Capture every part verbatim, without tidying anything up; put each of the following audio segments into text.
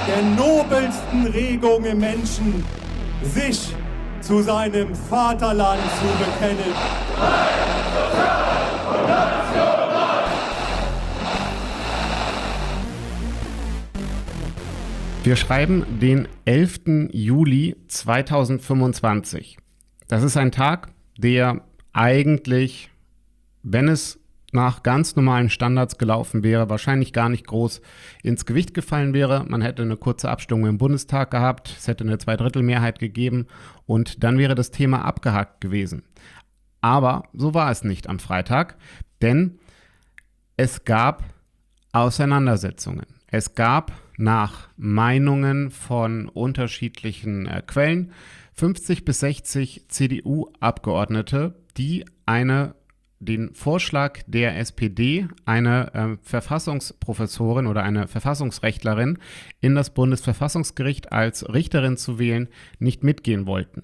der nobelsten Regung im Menschen, sich zu seinem Vaterland zu bekennen. Wir schreiben den elften Juli zweitausendfünfundzwanzig. Das ist ein Tag, der eigentlich, wenn es nach ganz normalen Standards gelaufen wäre, wahrscheinlich gar nicht groß ins Gewicht gefallen wäre. Man hätte eine kurze Abstimmung im Bundestag gehabt, es hätte eine Zweidrittelmehrheit gegeben und dann wäre das Thema abgehakt gewesen. Aber so war es nicht am Freitag, denn es gab Auseinandersetzungen. Es gab nach Meinungen von unterschiedlichen äh, Quellen fünfzig bis sechzig C D U-Abgeordnete, die eine den Vorschlag der S P D, eine äh, Verfassungsprofessorin oder eine Verfassungsrechtlerin in das Bundesverfassungsgericht als Richterin zu wählen, nicht mitgehen wollten.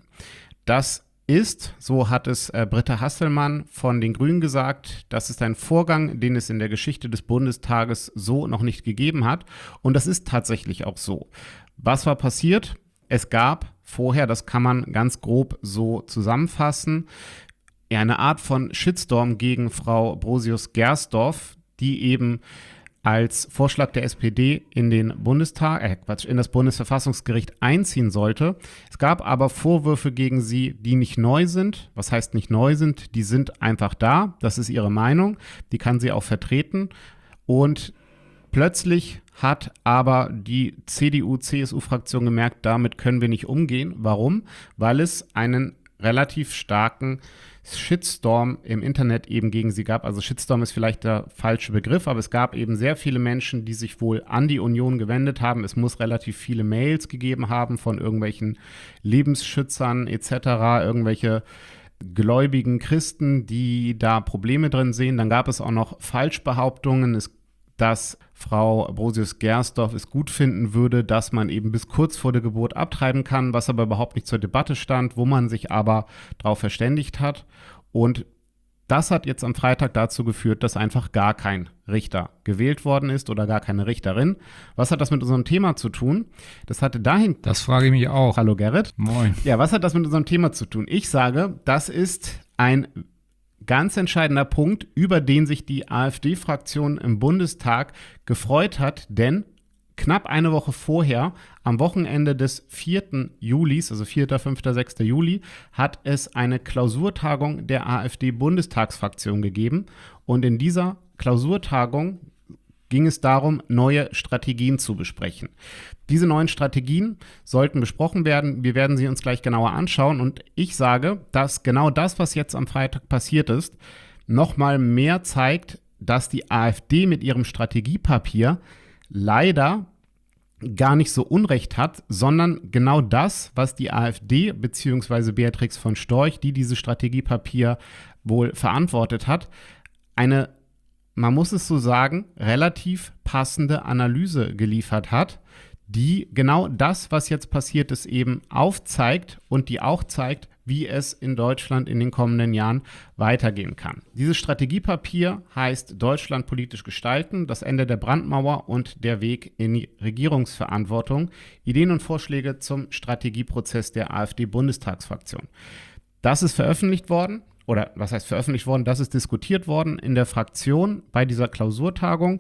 Das ist, so hat es äh, Britta Hasselmann von den Grünen gesagt, das ist ein Vorgang, den es in der Geschichte des Bundestages so noch nicht gegeben hat. Und das ist tatsächlich auch so. Was war passiert? Es gab vorher, das kann man ganz grob so zusammenfassen, ja, eine Art von Shitstorm gegen Frau Brosius-Gersdorf, die eben als Vorschlag der S P D in den Bundestag, äh Quatsch, in das Bundesverfassungsgericht einziehen sollte. Es gab aber Vorwürfe gegen sie, die nicht neu sind. Was heißt nicht neu sind? Die sind einfach da. Das ist ihre Meinung. Die kann sie auch vertreten. Und plötzlich hat aber die C D U-C S U-Fraktion gemerkt, damit können wir nicht umgehen. Warum? Weil es einen relativ starken Shitstorm im Internet eben gegen sie gab. Also Shitstorm ist vielleicht der falsche Begriff, aber es gab eben sehr viele Menschen, die sich wohl an die Union gewendet haben. Es muss relativ viele Mails gegeben haben von irgendwelchen Lebensschützern et cetera, irgendwelche gläubigen Christen, die da Probleme drin sehen. Dann gab es auch noch Falschbehauptungen, es dass Frau Brosius-Gersdorf es gut finden würde, dass man eben bis kurz vor der Geburt abtreiben kann, was aber überhaupt nicht zur Debatte stand, wo man sich aber darauf verständigt hat. Und das hat jetzt am Freitag dazu geführt, dass einfach gar kein Richter gewählt worden ist oder gar keine Richterin. Was hat das mit unserem Thema zu tun? Das hatte dahin... Das frage ich mich auch. Hallo Gerrit. Moin. Ja, was hat das mit unserem Thema zu tun? Ich sage, das ist ein ganz entscheidender Punkt, über den sich die AfD-Fraktion im Bundestag gefreut hat, denn knapp eine Woche vorher, am Wochenende des vierten Julis, also vierter, fünfter, sechster Juli, hat es eine Klausurtagung der AfD-Bundestagsfraktion gegeben. Und in dieser Klausurtagung ging es darum, neue Strategien zu besprechen. Diese neuen Strategien sollten besprochen werden. Wir werden sie uns gleich genauer anschauen. Und ich sage, dass genau das, was jetzt am Freitag passiert ist, nochmal mehr zeigt, dass die AfD mit ihrem Strategiepapier leider gar nicht so Unrecht hat, sondern genau das, was die AfD bzw. Beatrix von Storch, die dieses Strategiepapier wohl verantwortet hat, eine, man muss es so sagen, relativ passende Analyse geliefert hat, die genau das, was jetzt passiert ist, eben aufzeigt und die auch zeigt, wie es in Deutschland in den kommenden Jahren weitergehen kann. Dieses Strategiepapier heißt Deutschland politisch gestalten, das Ende der Brandmauer und der Weg in die Regierungsverantwortung, Ideen und Vorschläge zum Strategieprozess der AfD-Bundestagsfraktion. Das ist veröffentlicht worden, oder was heißt veröffentlicht worden, das ist diskutiert worden in der Fraktion bei dieser Klausurtagung.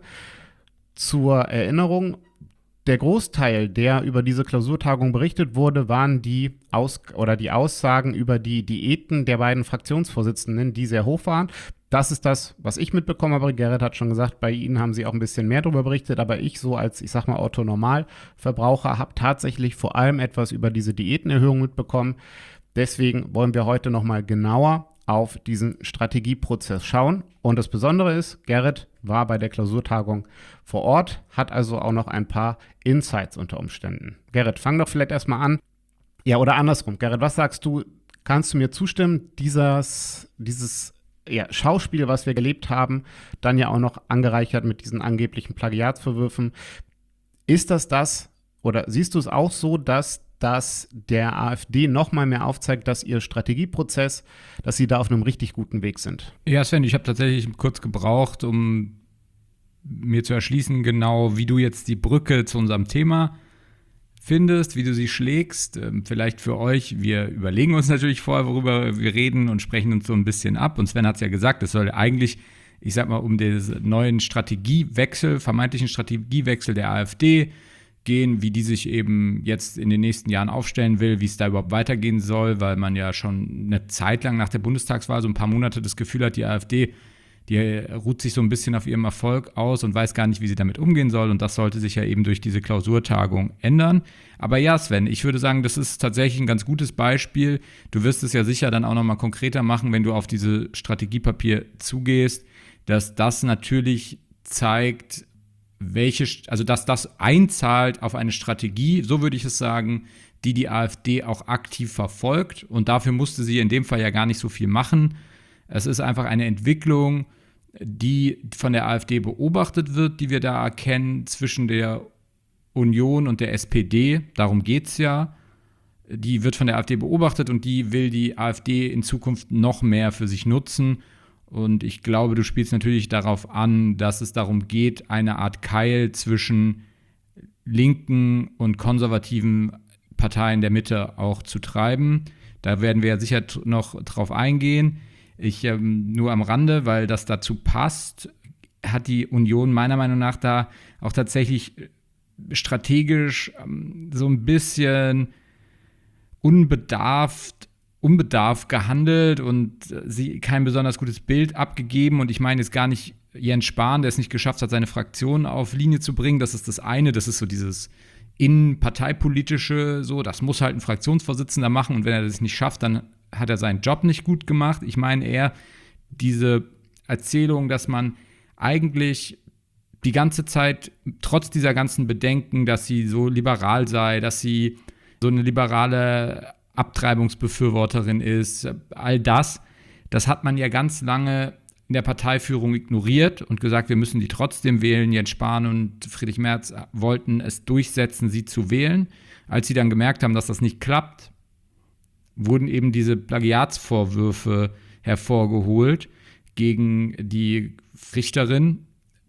Zur Erinnerung, der Großteil, der über diese Klausurtagung berichtet wurde, waren die Aus- oder die Aussagen über die Diäten der beiden Fraktionsvorsitzenden, die sehr hoch waren. Das ist das, was ich mitbekommen habe. Gerrit hat schon gesagt, bei Ihnen haben Sie auch ein bisschen mehr darüber berichtet, aber ich so als, ich sag mal, Otto-Normalverbraucher habe tatsächlich vor allem etwas über diese Diätenerhöhung mitbekommen. Deswegen wollen wir heute nochmal genauer auf diesen Strategieprozess schauen. Und das Besondere ist, Gerrit war bei der Klausurtagung vor Ort, hat also auch noch ein paar Insights unter Umständen. Gerrit, fang doch vielleicht erstmal an. Ja, oder andersrum. Gerrit, was sagst du? Kannst du mir zustimmen, dieses, dieses ja, Schauspiel, was wir erlebt haben, dann ja auch noch angereichert mit diesen angeblichen Plagiatsvorwürfen, ist das das, oder siehst du es auch so, dass dass der AfD noch mal mehr aufzeigt, dass ihr Strategieprozess, dass sie da auf einem richtig guten Weg sind? Ja, Sven, ich habe tatsächlich kurz gebraucht, um mir zu erschließen, genau wie du jetzt die Brücke zu unserem Thema findest, wie du sie schlägst. Ähm, vielleicht für euch, wir überlegen uns natürlich vorher, worüber wir reden und sprechen uns so ein bisschen ab. Und Sven hat es ja gesagt, es soll eigentlich, ich sag mal, um den neuen Strategiewechsel, vermeintlichen Strategiewechsel der AfD gehen, wie die sich eben jetzt in den nächsten Jahren aufstellen will, wie es da überhaupt weitergehen soll, weil man ja schon eine Zeit lang nach der Bundestagswahl, so ein paar Monate, das Gefühl hat, die AfD, die ruht sich so ein bisschen auf ihrem Erfolg aus und weiß gar nicht, wie sie damit umgehen soll. Und das sollte sich ja eben durch diese Klausurtagung ändern. Aber ja, Sven, ich würde sagen, das ist tatsächlich ein ganz gutes Beispiel. Du wirst es ja sicher dann auch nochmal konkreter machen, wenn du auf diese Strategiepapier zugehst, dass das natürlich zeigt, welche, also dass das einzahlt auf eine Strategie, so würde ich es sagen, die die AfD auch aktiv verfolgt. Und dafür musste sie in dem Fall ja gar nicht so viel machen. Es ist einfach eine Entwicklung, die von der AfD beobachtet wird, die wir da erkennen zwischen der Union und der S P D. Darum geht es ja. Die wird von der AfD beobachtet und die will die AfD in Zukunft noch mehr für sich nutzen. Und ich glaube, du spielst natürlich darauf an, dass es darum geht, eine Art Keil zwischen linken und konservativen Parteien der Mitte auch zu treiben. Da werden wir ja sicher noch drauf eingehen. Ich ähm, nur am Rande, weil das dazu passt, hat die Union meiner Meinung nach da auch tatsächlich strategisch ähm, so ein bisschen unbedarft, unbedarft gehandelt und äh, sie kein besonders gutes Bild abgegeben. Und ich meine jetzt gar nicht Jens Spahn, der es nicht geschafft hat, seine Fraktion auf Linie zu bringen. Das ist das eine, das ist so dieses innenparteipolitische, so, das muss halt ein Fraktionsvorsitzender machen und wenn er das nicht schafft, dann hat er seinen Job nicht gut gemacht. Ich meine eher diese Erzählung, dass man eigentlich die ganze Zeit, trotz dieser ganzen Bedenken, dass sie so liberal sei, dass sie so eine liberale Abtreibungsbefürworterin ist, all das, das hat man ja ganz lange in der Parteiführung ignoriert und gesagt, wir müssen die trotzdem wählen. Jens Spahn und Friedrich Merz wollten es durchsetzen, sie zu wählen. Als sie dann gemerkt haben, dass das nicht klappt, wurden eben diese Plagiatsvorwürfe hervorgeholt gegen die Richterin.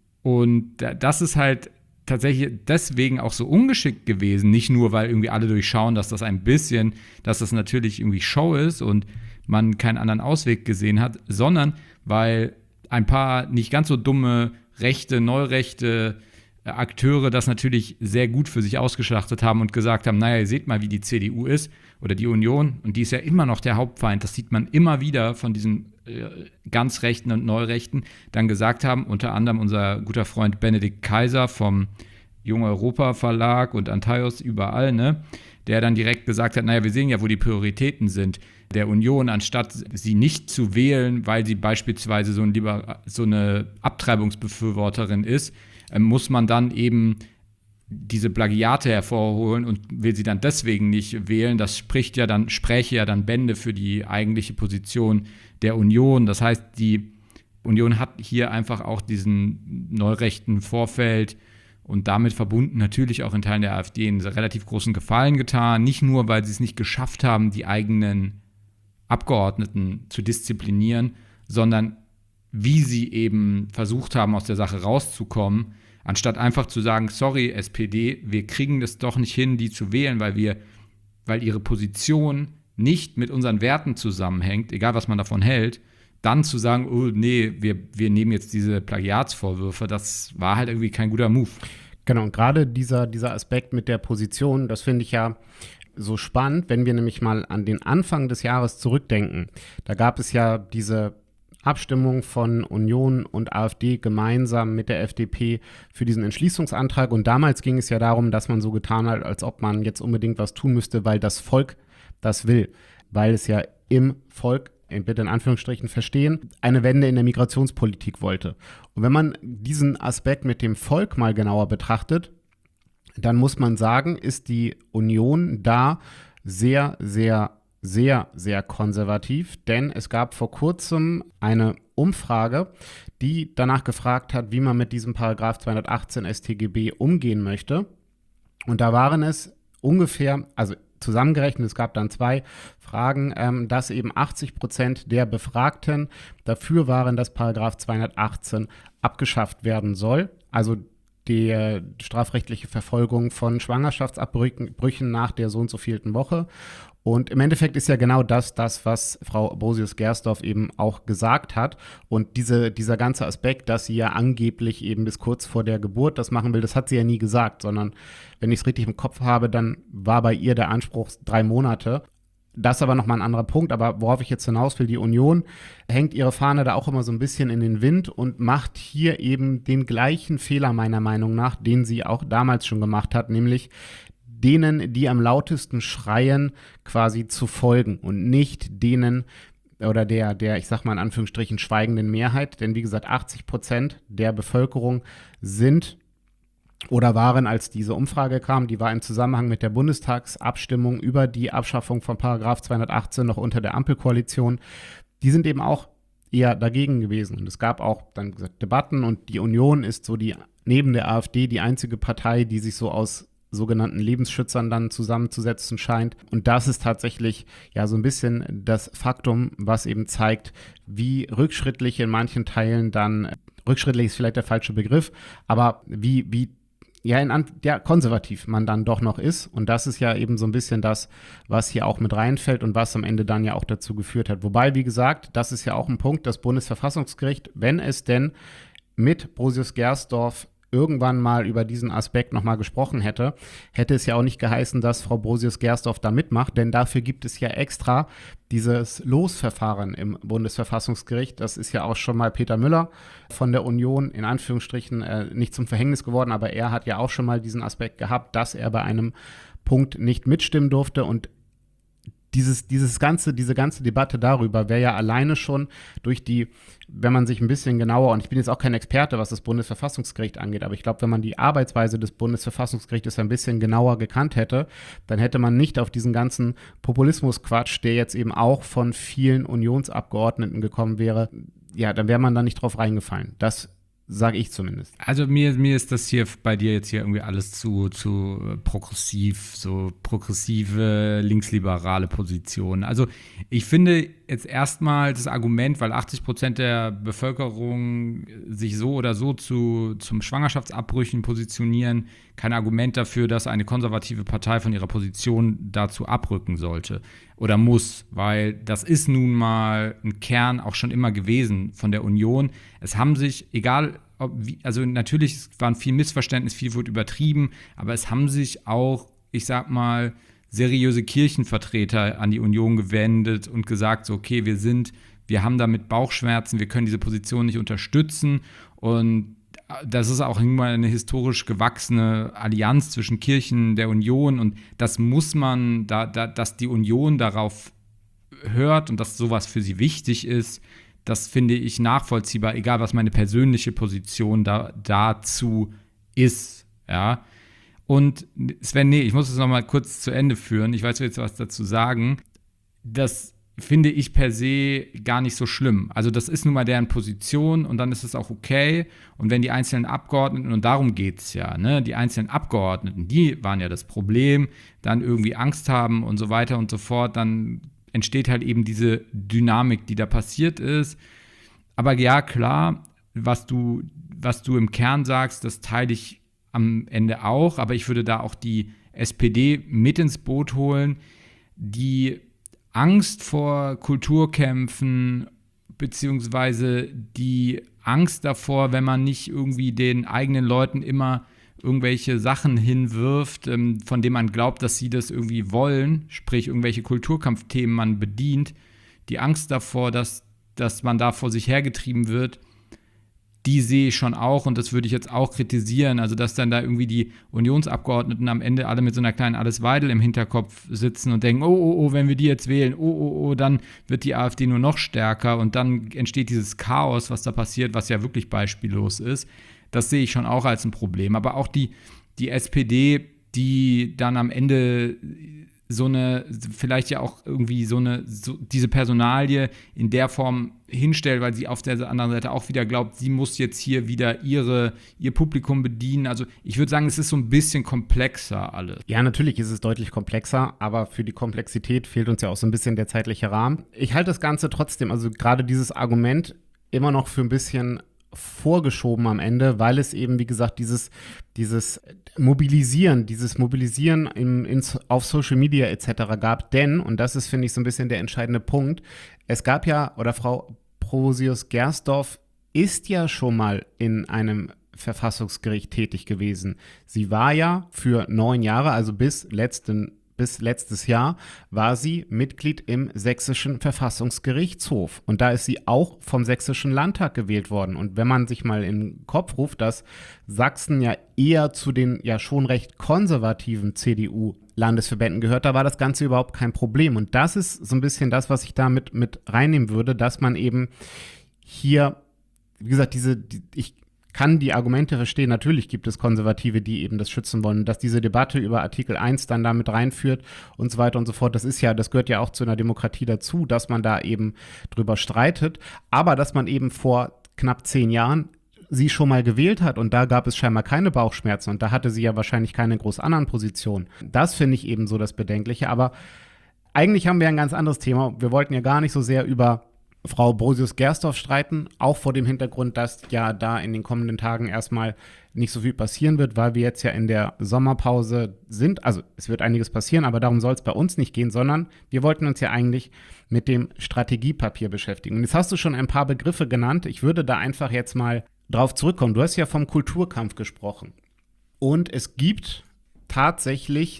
Und das ist halt tatsächlich deswegen auch so ungeschickt gewesen. Nicht nur, weil irgendwie alle durchschauen, dass das ein bisschen, dass das natürlich irgendwie Show ist und man keinen anderen Ausweg gesehen hat, sondern weil ein paar nicht ganz so dumme rechte, neurechte Akteure das natürlich sehr gut für sich ausgeschlachtet haben und gesagt haben, naja, ihr seht mal, wie die C D U ist oder die Union und die ist ja immer noch der Hauptfeind, das sieht man immer wieder von diesen äh, ganz Rechten und Neurechten, dann gesagt haben, unter anderem unser guter Freund Benedikt Kaiser vom Junge Europa Verlag und Antaios überall, ne, der dann direkt gesagt hat, naja, wir sehen ja, wo die Prioritäten sind der Union, anstatt sie nicht zu wählen, weil sie beispielsweise so, ein Liber- so eine Abtreibungsbefürworterin ist, muss man dann eben diese Plagiate hervorholen und will sie dann deswegen nicht wählen. Das spricht ja dann, spräche ja dann Bände für die eigentliche Position der Union. Das heißt, die Union hat hier einfach auch diesen neurechten Vorfeld und damit verbunden natürlich auch in Teilen der AfD einen relativ großen Gefallen getan. Nicht nur, weil sie es nicht geschafft haben, die eigenen Abgeordneten zu disziplinieren, sondern wie sie eben versucht haben, aus der Sache rauszukommen, anstatt einfach zu sagen, sorry, S P D, wir kriegen das doch nicht hin, die zu wählen, weil wir, weil ihre Position nicht mit unseren Werten zusammenhängt, egal was man davon hält, dann zu sagen, oh nee, wir, wir nehmen jetzt diese Plagiatsvorwürfe, das war halt irgendwie kein guter Move. Genau, und gerade dieser, dieser Aspekt mit der Position, das finde ich ja so spannend, wenn wir nämlich mal an den Anfang des Jahres zurückdenken. Da gab es ja diese Abstimmung von Union und AfD gemeinsam mit der F D P für diesen Entschließungsantrag. Und damals ging es ja darum, dass man so getan hat, als ob man jetzt unbedingt was tun müsste, weil das Volk das will. Weil es ja im Volk, bitte in Anführungsstrichen verstehen, eine Wende in der Migrationspolitik wollte. Und wenn man diesen Aspekt mit dem Volk mal genauer betrachtet, dann muss man sagen, ist die Union da sehr, sehr sehr, sehr konservativ, denn es gab vor kurzem eine Umfrage, die danach gefragt hat, wie man mit diesem Paragraph zweihundertachtzehn S t G B umgehen möchte. Und da waren es ungefähr, also zusammengerechnet, es gab dann zwei Fragen, ähm, dass eben achtzig Prozent der Befragten dafür waren, dass Paragraph zweihundertachtzehn abgeschafft werden soll. Also die strafrechtliche Verfolgung von Schwangerschaftsabbrüchen nach der so und so vielten Woche. Und im Endeffekt ist ja genau das, das, was Frau Brosius-Gersdorf eben auch gesagt hat. Und diese, dieser ganze Aspekt, dass sie ja angeblich eben bis kurz vor der Geburt das machen will, das hat sie ja nie gesagt, sondern wenn ich es richtig im Kopf habe, dann war bei ihr der Anspruch drei Monate. Das ist aber nochmal ein anderer Punkt, aber worauf ich jetzt hinaus will, die Union hängt ihre Fahne da auch immer so ein bisschen in den Wind und macht hier eben den gleichen Fehler meiner Meinung nach, den sie auch damals schon gemacht hat, nämlich denen, die am lautesten schreien, quasi zu folgen und nicht denen oder der, der, ich sag mal in Anführungsstrichen, schweigenden Mehrheit. Denn wie gesagt, achtzig Prozent der Bevölkerung sind oder waren, als diese Umfrage kam, die war im Zusammenhang mit der Bundestagsabstimmung über die Abschaffung von Paragraph zweihundertachtzehn noch unter der Ampelkoalition, die sind eben auch eher dagegen gewesen. Und es gab auch dann gesagt, Debatten und die Union ist so die, neben der AfD, die einzige Partei, die sich so aus sogenannten Lebensschützern dann zusammenzusetzen scheint. Und das ist tatsächlich ja so ein bisschen das Faktum, was eben zeigt, wie rückschrittlich in manchen Teilen dann, rückschrittlich ist vielleicht der falsche Begriff, aber wie, wie ja, in, ja, konservativ man dann doch noch ist. Und das ist ja eben so ein bisschen das, was hier auch mit reinfällt und was am Ende dann ja auch dazu geführt hat. Wobei, wie gesagt, das ist ja auch ein Punkt, das Bundesverfassungsgericht, wenn es denn mit Brosius-Gersdorf irgendwann mal über diesen Aspekt nochmal gesprochen hätte, hätte es ja auch nicht geheißen, dass Frau Brosius-Gersdorf da mitmacht, denn dafür gibt es ja extra dieses Losverfahren im Bundesverfassungsgericht. Das ist ja auch schon mal Peter Müller von der Union in Anführungsstrichen äh, nicht zum Verhängnis geworden, aber er hat ja auch schon mal diesen Aspekt gehabt, dass er bei einem Punkt nicht mitstimmen durfte und Dieses, dieses ganze, diese ganze Debatte darüber wäre ja alleine schon durch die, wenn man sich ein bisschen genauer, und ich bin jetzt auch kein Experte, was das Bundesverfassungsgericht angeht, aber ich glaube, wenn man die Arbeitsweise des Bundesverfassungsgerichtes ein bisschen genauer gekannt hätte, dann hätte man nicht auf diesen ganzen Populismusquatsch, der jetzt eben auch von vielen Unionsabgeordneten gekommen wäre, ja, dann wäre man da nicht drauf reingefallen. Das sage ich zumindest. Also mir, mir ist das hier bei dir jetzt hier irgendwie alles zu, zu progressiv, so progressive, linksliberale Position. Also ich finde jetzt erstmal das Argument, weil achtzig Prozent der Bevölkerung sich so oder so zu, zum Schwangerschaftsabbrüchen positionieren, kein Argument dafür, dass eine konservative Partei von ihrer Position dazu abrücken sollte oder muss, weil das ist nun mal ein Kern auch schon immer gewesen von der Union. Es haben sich, egal, ob, wie, also natürlich waren viel Missverständnis, viel wurde übertrieben, aber es haben sich auch, ich sag mal, seriöse Kirchenvertreter an die Union gewendet und gesagt, so okay, wir sind, wir haben damit Bauchschmerzen, wir können diese Position nicht unterstützen und das ist auch immer eine historisch gewachsene Allianz zwischen Kirchen der Union und das muss man, da, da, dass die Union darauf hört und dass sowas für sie wichtig ist, das finde ich nachvollziehbar, egal was meine persönliche Position da, dazu ist, ja. Und Sven, nee, ich muss es noch mal kurz zu Ende führen, ich weiß jetzt was dazu sagen, das finde ich per se gar nicht so schlimm. Also das ist nun mal deren Position und dann ist es auch okay. Und wenn die einzelnen Abgeordneten, und darum geht es ja, ne, die einzelnen Abgeordneten, die waren ja das Problem, dann irgendwie Angst haben und so weiter und so fort, dann entsteht halt eben diese Dynamik, die da passiert ist. Aber ja, klar, was du, was du im Kern sagst, das teile ich am Ende auch, aber ich würde da auch die S P D mit ins Boot holen, die Angst vor Kulturkämpfen, beziehungsweise die Angst davor, wenn man nicht irgendwie den eigenen Leuten immer irgendwelche Sachen hinwirft, ähm, von denen man glaubt, dass sie das irgendwie wollen, sprich irgendwelche Kulturkampfthemen man bedient, die Angst davor, dass, dass man da vor sich hergetrieben wird, die sehe ich schon auch und das würde ich jetzt auch kritisieren, also dass dann da irgendwie die Unionsabgeordneten am Ende alle mit so einer kleinen Alice Weidel im Hinterkopf sitzen und denken, oh, oh, oh, wenn wir die jetzt wählen, oh, oh, oh, dann wird die AfD nur noch stärker und dann entsteht dieses Chaos, was da passiert, was ja wirklich beispiellos ist. Das sehe ich schon auch als ein Problem. Aber auch die, die S P D, die dann am Ende so eine, vielleicht ja auch irgendwie so eine, so diese Personalie in der Form hinstellt, weil sie auf der anderen Seite auch wieder glaubt, sie muss jetzt hier wieder ihre, ihr Publikum bedienen. Also ich würde sagen, es ist so ein bisschen komplexer alles. Ja, natürlich ist es deutlich komplexer, aber für die Komplexität fehlt uns ja auch so ein bisschen der zeitliche Rahmen. Ich halte das Ganze trotzdem, also gerade dieses Argument immer noch für ein bisschen vorgeschoben am Ende, weil es eben, wie gesagt, dieses, dieses Mobilisieren, dieses Mobilisieren im, in, auf Social Media et cetera gab. Denn, und das ist, finde ich, so ein bisschen der entscheidende Punkt, es gab ja, oder Frau Provosius-Gersdorf ist ja schon mal in einem Verfassungsgericht tätig gewesen. Sie war ja für neun Jahre, also bis letzten Bis letztes Jahr war sie Mitglied im Sächsischen Verfassungsgerichtshof. Und da ist sie auch vom Sächsischen Landtag gewählt worden. Und wenn man sich mal in den Kopf ruft, dass Sachsen ja eher zu den ja schon recht konservativen C D U-Landesverbänden gehört, da war das Ganze überhaupt kein Problem. Und das ist so ein bisschen das, was ich damit mit reinnehmen würde, dass man eben hier, wie gesagt, diese, die, ich kann die Argumente verstehen. Natürlich gibt es Konservative, die eben das schützen wollen. Dass diese Debatte über Artikel eins dann damit reinführt und so weiter und so fort, das ist ja, das gehört ja auch zu einer Demokratie dazu, dass man da eben drüber streitet. Aber dass man eben vor knapp zehn Jahren sie schon mal gewählt hat und da gab es scheinbar keine Bauchschmerzen und da hatte sie ja wahrscheinlich keine groß anderen Positionen. Das finde ich eben so das Bedenkliche. Aber eigentlich haben wir ein ganz anderes Thema. Wir wollten ja gar nicht so sehr über Frau Provosius-Gersdorf streiten, auch vor dem Hintergrund, dass ja da in den kommenden Tagen erstmal nicht so viel passieren wird, weil wir jetzt ja in der Sommerpause sind. Also es wird einiges passieren, aber darum soll es bei uns nicht gehen, sondern wir wollten uns ja eigentlich mit dem Strategiepapier beschäftigen. Und jetzt hast du schon ein paar Begriffe genannt. Ich würde da einfach jetzt mal drauf zurückkommen. Du hast ja vom Kulturkampf gesprochen. Und es gibt tatsächlich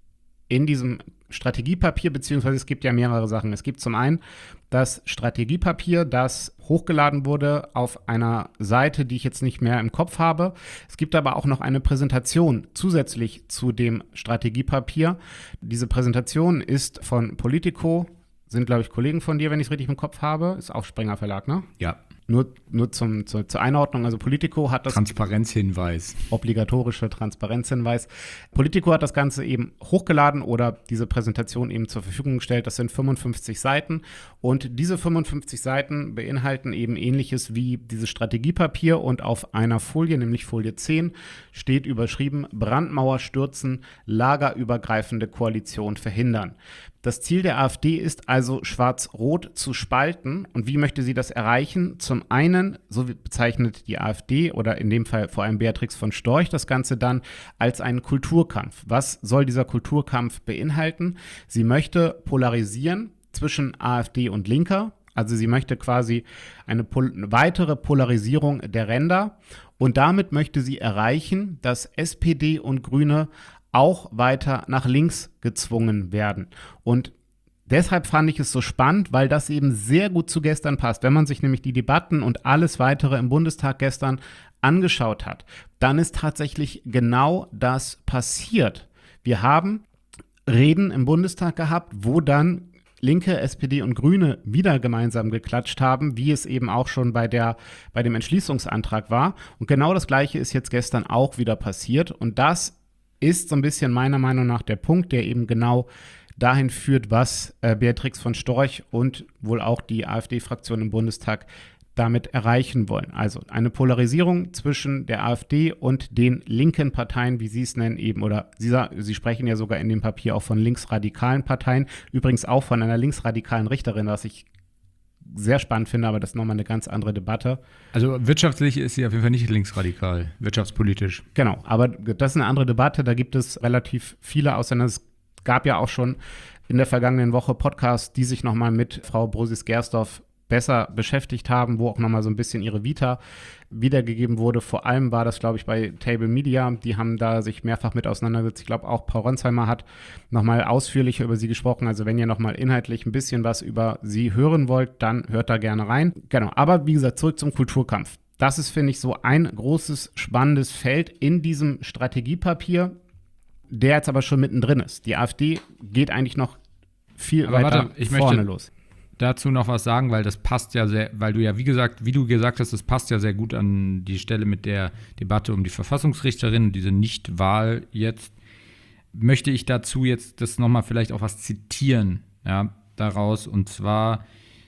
in diesem Strategiepapier, beziehungsweise es gibt ja mehrere Sachen. Es gibt zum einen das Strategiepapier, das hochgeladen wurde auf einer Seite, die ich jetzt nicht mehr im Kopf habe. Es gibt aber auch noch eine Präsentation zusätzlich zu dem Strategiepapier. Diese Präsentation ist von Politico, sind, glaube ich, Kollegen von dir, wenn ich es richtig im Kopf habe. Ist auch Springer Verlag, ne? Ja. Nur, nur zum, zur, zur Einordnung, also Politico hat das Transparenzhinweis. Obligatorische Transparenzhinweis. Politico hat das Ganze eben hochgeladen oder diese Präsentation eben zur Verfügung gestellt. Das sind fünfundfünfzig Seiten und diese fünfundfünfzig Seiten beinhalten eben Ähnliches wie dieses Strategiepapier und auf einer Folie, nämlich Folie zehn, steht überschrieben: Brandmauer stürzen, lagerübergreifende Koalition verhindern. Das Ziel der AfD ist also, Schwarz-Rot zu spalten. Und wie möchte sie das erreichen? Zum einen, so bezeichnet die AfD oder in dem Fall vor allem Beatrix von Storch das Ganze dann als einen Kulturkampf. Was soll dieser Kulturkampf beinhalten? Sie möchte polarisieren zwischen AfD und Linker. Also sie möchte quasi eine, Pol- eine weitere Polarisierung der Ränder. Und damit möchte sie erreichen, dass S P D und Grüne auch weiter nach links gezwungen werden. Und deshalb fand ich es so spannend, weil das eben sehr gut zu gestern passt. Wenn man sich nämlich die Debatten und alles weitere im Bundestag gestern angeschaut hat, dann ist tatsächlich genau das passiert. Wir haben Reden im Bundestag gehabt, wo dann Linke, S P D und Grüne wieder gemeinsam geklatscht haben, wie es eben auch schon bei, der, bei dem Entschließungsantrag war. Und genau das Gleiche ist jetzt gestern auch wieder passiert. Und das ist so ein bisschen meiner Meinung nach der Punkt, der eben genau dahin führt, was äh, Beatrix von Storch und wohl auch die AfD-Fraktion im Bundestag damit erreichen wollen. Also eine Polarisierung zwischen der AfD und den linken Parteien, wie sie es nennen eben, oder sie, sie sprechen ja sogar in dem Papier auch von linksradikalen Parteien, übrigens auch von einer linksradikalen Richterin, was ich sehr spannend finde, aber das ist nochmal eine ganz andere Debatte. Also wirtschaftlich ist sie auf jeden Fall nicht linksradikal, wirtschaftspolitisch. Genau, aber das ist eine andere Debatte, da gibt es relativ viele Auseinandersetzungen. Es gab ja auch schon in der vergangenen Woche Podcasts, die sich nochmal mit Frau Provosius-Gersdorf besser beschäftigt haben, wo auch nochmal so ein bisschen ihre Vita wiedergegeben wurde. Vor allem war das, glaube ich, bei Table Media. Die haben da sich mehrfach mit auseinandergesetzt. Ich glaube, auch Paul Ronsheimer hat nochmal ausführlicher über sie gesprochen. Also wenn ihr nochmal inhaltlich ein bisschen was über sie hören wollt, dann hört da gerne rein. Genau, aber wie gesagt, zurück zum Kulturkampf. Das ist, finde ich, so ein großes, spannendes Feld in diesem Strategiepapier, der jetzt aber schon mittendrin ist. Die AfD geht eigentlich noch viel aber weiter warte, ich vorne möchte los. Dazu noch was sagen, weil das passt ja sehr, weil du ja, wie gesagt, wie du gesagt hast, das passt ja sehr gut an die Stelle mit der Debatte um die Verfassungsrichterin, diese Nichtwahl jetzt, möchte ich dazu jetzt das nochmal vielleicht auch was zitieren, ja, daraus, und zwar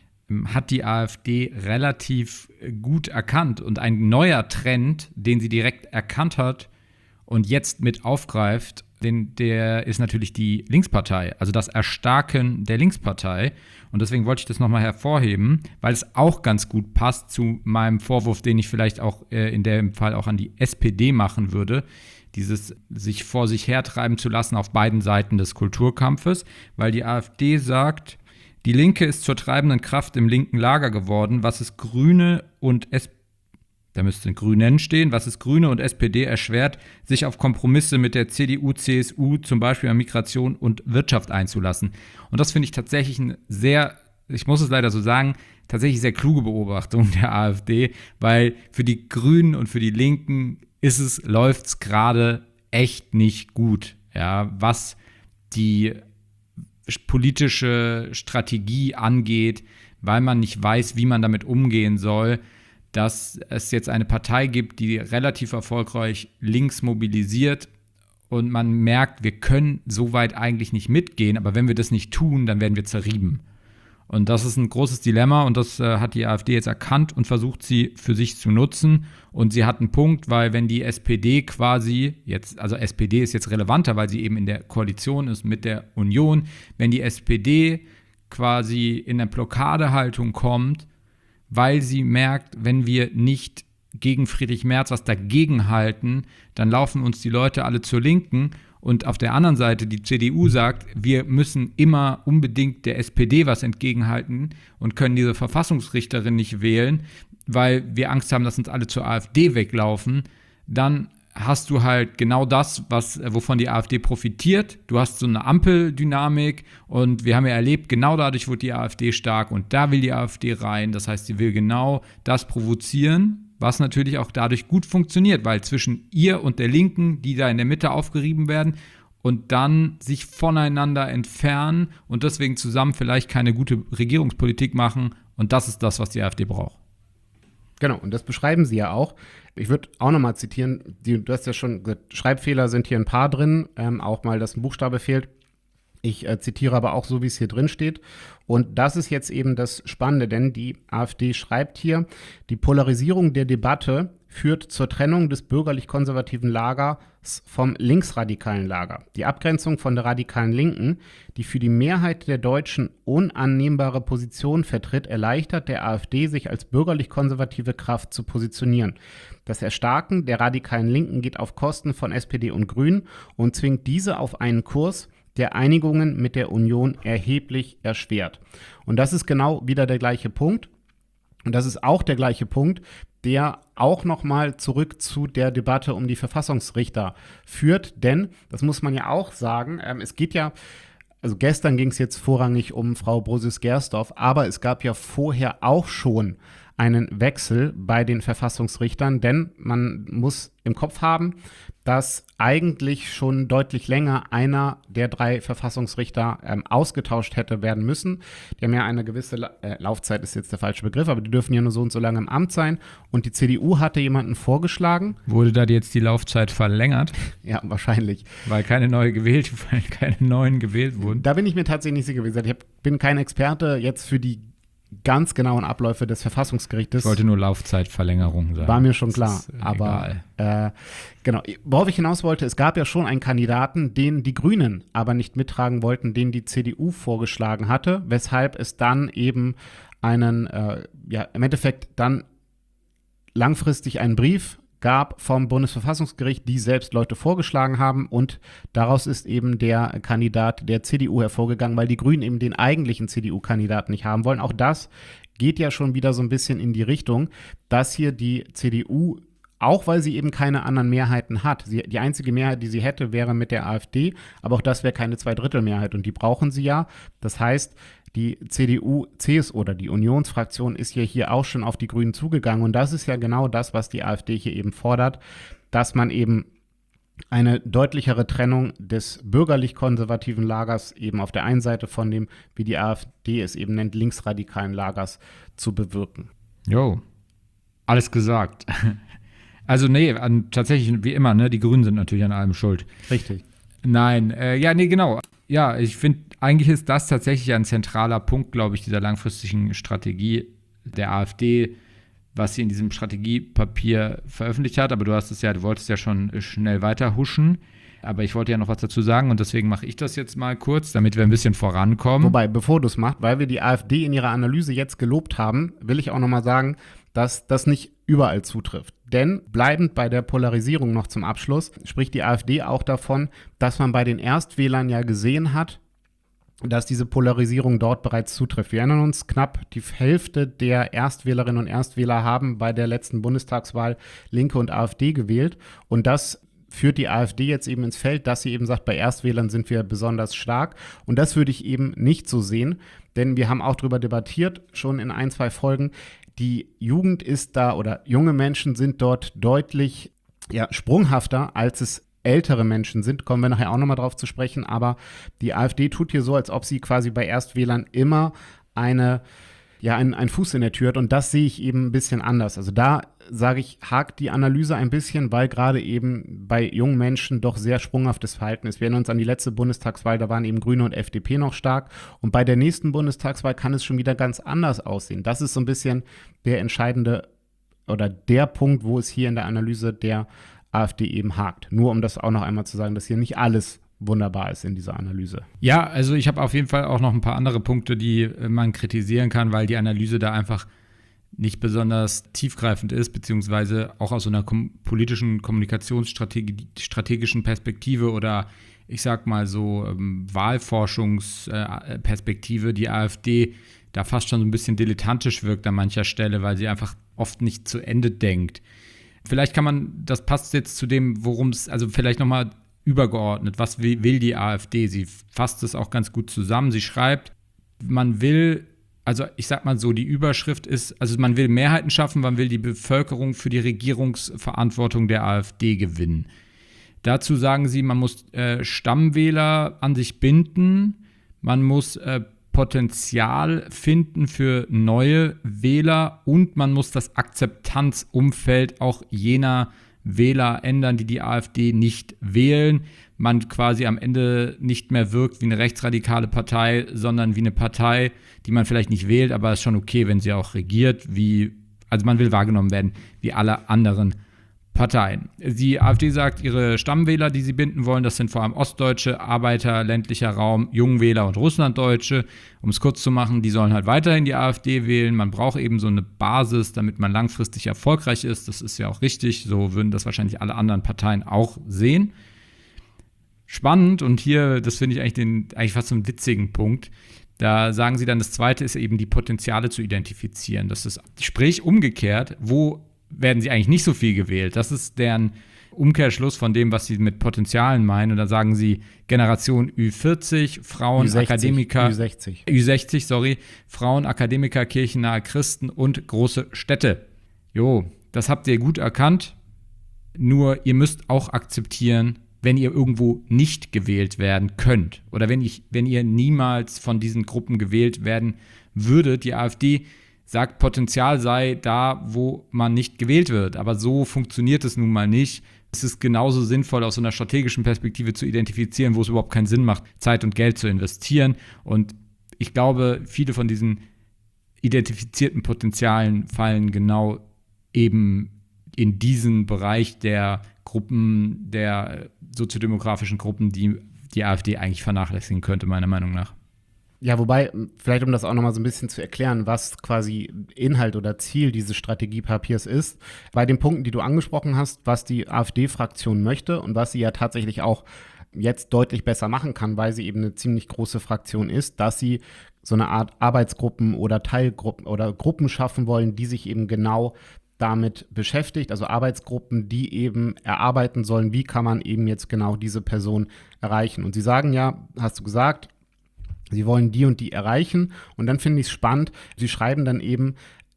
hat die AfD relativ gut erkannt und ein neuer Trend, den sie direkt erkannt hat und jetzt mit aufgreift, den, der ist natürlich die Linkspartei, also das Erstarken der Linkspartei. Und deswegen wollte ich das nochmal hervorheben, weil es auch ganz gut passt zu meinem Vorwurf, den ich vielleicht auch äh, in dem Fall auch an die S P D machen würde, dieses sich vor sich hertreiben zu lassen auf beiden Seiten des Kulturkampfes, weil die AfD sagt, die Linke ist zur treibenden Kraft im linken Lager geworden, was es Grüne und S P D Da müsste Grünen stehen, was es Grüne und S P D erschwert, sich auf Kompromisse mit der C D U, C S U, zum Beispiel an Migration und Wirtschaft einzulassen. Und das finde ich tatsächlich eine sehr, ich muss es leider so sagen, tatsächlich sehr kluge Beobachtung der AfD, weil für die Grünen und für die Linken ist es, läuft es gerade echt nicht gut, ja, was die politische Strategie angeht, weil man nicht weiß, wie man damit umgehen soll, dass es jetzt eine Partei gibt, die relativ erfolgreich links mobilisiert und man merkt, wir können so weit eigentlich nicht mitgehen, aber wenn wir das nicht tun, dann werden wir zerrieben. Und das ist ein großes Dilemma und das äh, hat die AfD jetzt erkannt und versucht sie für sich zu nutzen. Und sie hat einen Punkt, weil wenn die S P D quasi jetzt, also S P D ist jetzt relevanter, weil sie eben in der Koalition ist mit der Union, wenn die S P D quasi in eine Blockadehaltung kommt, weil sie merkt, wenn wir nicht gegen Friedrich Merz was dagegen halten, dann laufen uns die Leute alle zur Linken. Und auf der anderen Seite die C D U sagt, wir müssen immer unbedingt der S P D was entgegenhalten und können diese Verfassungsrichterin nicht wählen, weil wir Angst haben, dass uns alle zur AfD weglaufen. Dann hast du halt genau das, was, wovon die AfD profitiert. Du hast so eine Ampeldynamik und wir haben ja erlebt, genau dadurch wurde die AfD stark und da will die AfD rein. Das heißt, sie will genau das provozieren, was natürlich auch dadurch gut funktioniert, weil zwischen ihr und der Linken, die da in der Mitte aufgerieben werden und dann sich voneinander entfernen und deswegen zusammen vielleicht keine gute Regierungspolitik machen und das ist das, was die AfD braucht. Genau, und das beschreiben sie ja auch. Ich würde auch nochmal zitieren, die, du hast ja schon gesagt, Schreibfehler sind hier ein paar drin, ähm, auch mal, dass ein Buchstabe fehlt. Ich äh, zitiere aber auch so, wie es hier drin steht. Und das ist jetzt eben das Spannende, denn die AfD schreibt hier, die Polarisierung der Debatte führt zur Trennung des bürgerlich-konservativen Lagers vom linksradikalen Lager. Die Abgrenzung von der radikalen Linken, die für die Mehrheit der Deutschen unannehmbare Position vertritt, erleichtert der AfD, sich als bürgerlich-konservative Kraft zu positionieren. Das Erstarken der radikalen Linken geht auf Kosten von S P D und Grünen und zwingt diese auf einen Kurs, der Einigungen mit der Union erheblich erschwert. Und das ist genau wieder der gleiche Punkt. Und das ist auch der gleiche Punkt, der auch nochmal zurück zu der Debatte um die Verfassungsrichter führt. Denn, das muss man ja auch sagen, ähm, es geht ja, also gestern ging es jetzt vorrangig um Frau Brosius-Gersdorf, aber es gab ja vorher auch schon einen Wechsel bei den Verfassungsrichtern, denn man muss im Kopf haben, dass eigentlich schon deutlich länger einer der drei Verfassungsrichter ähm, ausgetauscht hätte werden müssen. Die haben ja eine gewisse La- äh, Laufzeit, ist jetzt der falsche Begriff, aber die dürfen ja nur so und so lange im Amt sein. Und die C D U hatte jemanden vorgeschlagen. Wurde da jetzt die Laufzeit verlängert? Ja, wahrscheinlich. Weil keine neue gewählt, weil keine neuen gewählt wurden? Da bin ich mir tatsächlich nicht sicher. Wie gesagt, ich hab, bin kein Experte jetzt für die ganz genauen Abläufe des Verfassungsgerichtes. Ich wollte nur Laufzeitverlängerung sagen. War mir schon klar, ist, äh, aber äh, genau, worauf ich hinaus wollte, es gab ja schon einen Kandidaten, den die Grünen aber nicht mittragen wollten, den die C D U vorgeschlagen hatte, weshalb es dann eben einen, äh, ja, im Endeffekt dann langfristig einen Brief gab vom Bundesverfassungsgericht, die selbst Leute vorgeschlagen haben und daraus ist eben der Kandidat der C D U hervorgegangen, weil die Grünen eben den eigentlichen C D U-Kandidaten nicht haben wollen. Auch das geht ja schon wieder so ein bisschen in die Richtung, dass hier die C D U, auch weil sie eben keine anderen Mehrheiten hat, sie, die einzige Mehrheit, die sie hätte, wäre mit der AfD, aber auch das wäre keine Zweidrittelmehrheit und die brauchen sie ja. Das heißt, die C D U, C S U oder die Unionsfraktion ist ja hier auch schon auf die Grünen zugegangen. Und das ist ja genau das, was die AfD hier eben fordert, dass man eben eine deutlichere Trennung des bürgerlich-konservativen Lagers eben auf der einen Seite von dem, wie die AfD es eben nennt, linksradikalen Lagers zu bewirken. Jo, alles gesagt. Also nee, an, tatsächlich wie immer, ne, die Grünen sind natürlich an allem schuld. Richtig. Nein, äh, ja, nee, genau. Ja, ich finde, eigentlich ist das tatsächlich ein zentraler Punkt, glaube ich, dieser langfristigen Strategie der AfD, was sie in diesem Strategiepapier veröffentlicht hat. Aber du hast es ja, du wolltest ja schon schnell weiter huschen. Aber ich wollte ja noch was dazu sagen und deswegen mache ich das jetzt mal kurz, damit wir ein bisschen vorankommen. Wobei, bevor du es machst, weil wir die AfD in ihrer Analyse jetzt gelobt haben, will ich auch nochmal sagen, dass das nicht überall zutrifft. Denn bleibend bei der Polarisierung noch zum Abschluss, spricht die AfD auch davon, dass man bei den Erstwählern ja gesehen hat, dass diese Polarisierung dort bereits zutrifft. Wir erinnern uns, knapp die Hälfte der Erstwählerinnen und Erstwähler haben bei der letzten Bundestagswahl Linke und AfD gewählt. Und das führt die AfD jetzt eben ins Feld, dass sie eben sagt, bei Erstwählern sind wir besonders stark. Und das würde ich eben nicht so sehen, denn wir haben auch darüber debattiert, schon in ein, zwei Folgen. Die Jugend ist da oder junge Menschen sind dort deutlich ja, sprunghafter, als es ältere Menschen sind, kommen wir nachher auch nochmal drauf zu sprechen, aber die AfD tut hier so, als ob sie quasi bei Erstwählern immer eine, ja, einen, einen Fuß in der Tür hat und das sehe ich eben ein bisschen anders. Also da sage ich, hakt die Analyse ein bisschen, weil gerade eben bei jungen Menschen doch sehr sprunghaftes Verhalten ist. Wir erinnern uns an die letzte Bundestagswahl, da waren eben Grüne und F D P noch stark und bei der nächsten Bundestagswahl kann es schon wieder ganz anders aussehen. Das ist so ein bisschen der entscheidende oder der Punkt, wo es hier in der Analyse der AfD eben hakt. Nur um das auch noch einmal zu sagen, dass hier nicht alles wunderbar ist in dieser Analyse. Ja, also ich habe auf jeden Fall auch noch ein paar andere Punkte, die man kritisieren kann, weil die Analyse da einfach nicht besonders tiefgreifend ist, beziehungsweise auch aus so einer kom- politischen, kommunikationsstrategischen Perspektive oder ich sag mal so ähm, Wahlforschungsperspektive, äh, die AfD da fast schon so ein bisschen dilettantisch wirkt an mancher Stelle, weil sie einfach oft nicht zu Ende denkt. Vielleicht kann man, das passt jetzt zu dem, worum es, also vielleicht nochmal übergeordnet, was will, will die AfD? Sie fasst es auch ganz gut zusammen. Sie schreibt, man will, also ich sag mal so, die Überschrift ist, also man will Mehrheiten schaffen, man will die Bevölkerung für die Regierungsverantwortung der AfD gewinnen. Dazu sagen sie, man muss äh, Stammwähler an sich binden, man muss äh, Potenzial finden für neue Wähler und man muss das Akzeptanzumfeld auch jener Wähler ändern, die die AfD nicht wählen. Man quasi am Ende nicht mehr wirkt wie eine rechtsradikale Partei, sondern wie eine Partei, die man vielleicht nicht wählt, aber es ist schon okay, wenn sie auch regiert, wie, also man will wahrgenommen werden wie alle anderen Parteien. Die AfD sagt, ihre Stammwähler, die sie binden wollen, das sind vor allem Ostdeutsche, Arbeiter, ländlicher Raum, Jungwähler und Russlanddeutsche. Um es kurz zu machen, die sollen halt weiterhin die AfD wählen. Man braucht eben so eine Basis, damit man langfristig erfolgreich ist. Das ist ja auch richtig. So würden das wahrscheinlich alle anderen Parteien auch sehen. Spannend und hier, das finde ich eigentlich, den, eigentlich fast so einen witzigen Punkt. Da sagen sie dann, das Zweite ist eben die Potenziale zu identifizieren. Das ist, sprich umgekehrt, wo werden sie eigentlich nicht so viel gewählt. Das ist deren Umkehrschluss von dem, was sie mit Potenzialen meinen. Und da sagen sie Generation Ü vierzig, Frauen, Ü sechzig, Akademiker, Ü sechzig. Ü sechzig, sorry, Frauen, Akademiker, kirchennahe Christen und große Städte. Jo, das habt ihr gut erkannt. Nur ihr müsst auch akzeptieren, wenn ihr irgendwo nicht gewählt werden könnt. Oder wenn, ich, wenn ihr niemals von diesen Gruppen gewählt werden würdet. Die AfD sagt, Potenzial sei da, wo man nicht gewählt wird. Aber so funktioniert es nun mal nicht. Es ist genauso sinnvoll, aus so einer strategischen Perspektive zu identifizieren, wo es überhaupt keinen Sinn macht, Zeit und Geld zu investieren. Und ich glaube, viele von diesen identifizierten Potenzialen fallen genau eben in diesen Bereich der Gruppen, der soziodemografischen Gruppen, die die AfD eigentlich vernachlässigen könnte, meiner Meinung nach. Ja, wobei, vielleicht um das auch nochmal so ein bisschen zu erklären, was quasi Inhalt oder Ziel dieses Strategiepapiers ist, bei den Punkten, die du angesprochen hast, was die AfD-Fraktion möchte und was sie ja tatsächlich auch jetzt deutlich besser machen kann, weil sie eben eine ziemlich große Fraktion ist, dass sie so eine Art Arbeitsgruppen oder Teilgruppen oder Gruppen schaffen wollen, die sich eben genau damit beschäftigt, also Arbeitsgruppen, die eben erarbeiten sollen, wie kann man eben jetzt genau diese Person erreichen. Und sie sagen ja, hast du gesagt, sie wollen die und die erreichen und dann finde ich es spannend, sie schreiben dann eben,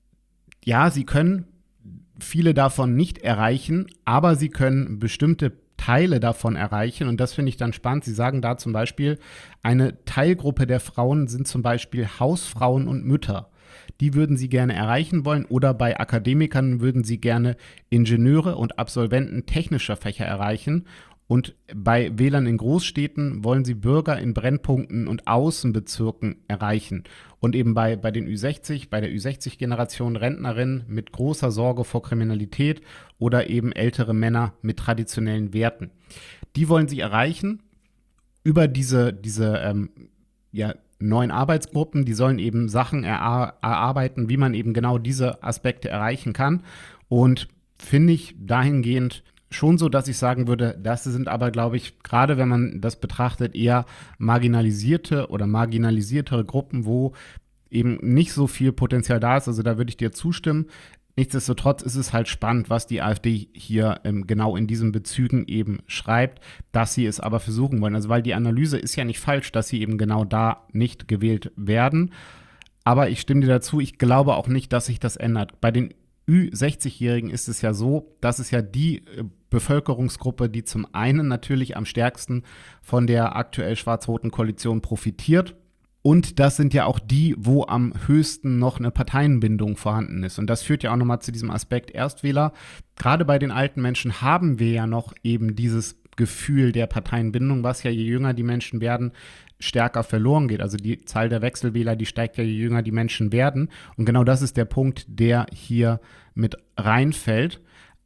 ja, sie können viele davon nicht erreichen, aber sie können bestimmte Teile davon erreichen und das finde ich dann spannend. Sie sagen da zum Beispiel, eine Teilgruppe der Frauen sind zum Beispiel Hausfrauen und Mütter. Die würden sie gerne erreichen wollen oder bei Akademikern würden sie gerne Ingenieure und Absolventen technischer Fächer erreichen. Und bei Wählern in Großstädten wollen sie Bürger in Brennpunkten und Außenbezirken erreichen. Und eben bei, bei den Ü sechzig, bei der Ü sechzig-Generation Rentnerinnen mit großer Sorge vor Kriminalität oder eben ältere Männer mit traditionellen Werten. Die wollen sie erreichen über diese, diese ähm, ja, neuen Arbeitsgruppen. Die sollen eben Sachen erar- erarbeiten, wie man eben genau diese Aspekte erreichen kann. Und finde ich dahingehend schon so, dass ich sagen würde, das sind aber, glaube ich, gerade wenn man das betrachtet, eher marginalisierte oder marginalisiertere Gruppen, wo eben nicht so viel Potenzial da ist. Also da würde ich dir zustimmen. Nichtsdestotrotz ist es halt spannend, was die AfD hier ähm, genau in diesen Bezügen eben schreibt, dass sie es aber versuchen wollen. Also weil die Analyse ist ja nicht falsch, dass sie eben genau da nicht gewählt werden. Aber ich stimme dir dazu, ich glaube auch nicht, dass sich das ändert. Bei den Ü sechzig-Jährigen ist es ja so, dass es ja die äh, Bevölkerungsgruppe, die zum einen natürlich am stärksten von der aktuell schwarz-roten Koalition profitiert. Und das sind ja auch die, wo am höchsten noch eine Parteienbindung vorhanden ist. Und das führt ja auch nochmal zu diesem Aspekt Erstwähler. Gerade bei den alten Menschen haben wir ja noch eben dieses Gefühl der Parteienbindung, was ja je jünger die Menschen werden, stärker verloren geht. Also die Zahl der Wechselwähler, die steigt ja, je jünger die Menschen werden. Und genau das ist der Punkt, der hier mit reinfällt.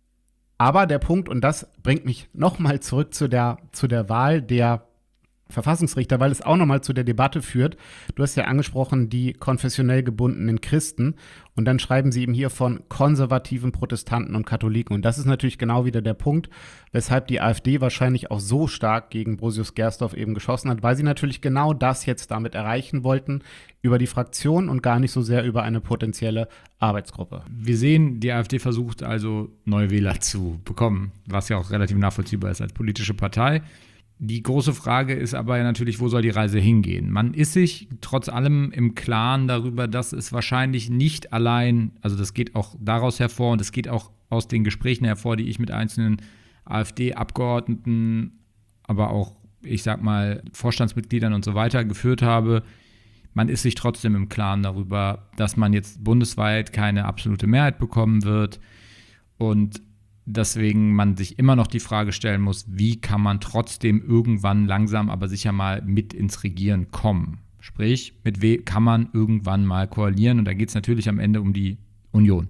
Aber der Punkt, und das bringt mich nochmal zurück zu der, zu der Wahl der Verfassungsrichter, weil es auch nochmal zu der Debatte führt. Du hast ja angesprochen, die konfessionell gebundenen Christen. Und dann schreiben sie eben hier von konservativen Protestanten und Katholiken. Und das ist natürlich genau wieder der Punkt, weshalb die AfD wahrscheinlich auch so stark gegen Brosius Gersdorf eben geschossen hat, weil sie natürlich genau das jetzt damit erreichen wollten, über die Fraktion und gar nicht so sehr über eine potenzielle Arbeitsgruppe. Wir sehen, die AfD versucht also neue Wähler zu bekommen, was ja auch relativ nachvollziehbar ist als politische Partei. Die große Frage ist aber natürlich, wo soll die Reise hingehen? Man ist sich trotz allem im Klaren darüber, dass es wahrscheinlich nicht allein, also das geht auch daraus hervor und es geht auch aus den Gesprächen hervor, die ich mit einzelnen AfD-Abgeordneten, aber auch, ich sag mal, Vorstandsmitgliedern und so weiter geführt habe. Man ist sich trotzdem im Klaren darüber, dass man jetzt bundesweit keine absolute Mehrheit bekommen wird und deswegen man sich immer noch die Frage stellen muss, wie kann man trotzdem irgendwann langsam, aber sicher mal mit ins Regieren kommen. Sprich, mit wem kann man irgendwann mal koalieren? Und da geht es natürlich am Ende um die Union.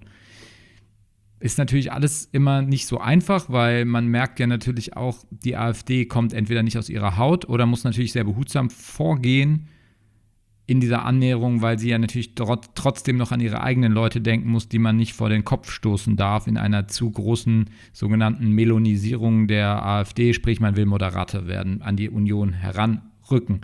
Ist natürlich alles immer nicht so einfach, weil man merkt ja natürlich auch, die AfD kommt entweder nicht aus ihrer Haut oder muss natürlich sehr behutsam vorgehen in dieser Annäherung, weil sie ja natürlich trot- trotzdem noch an ihre eigenen Leute denken muss, die man nicht vor den Kopf stoßen darf in einer zu großen sogenannten Melonisierung der AfD, sprich man will Moderator werden, an die Union heranrücken.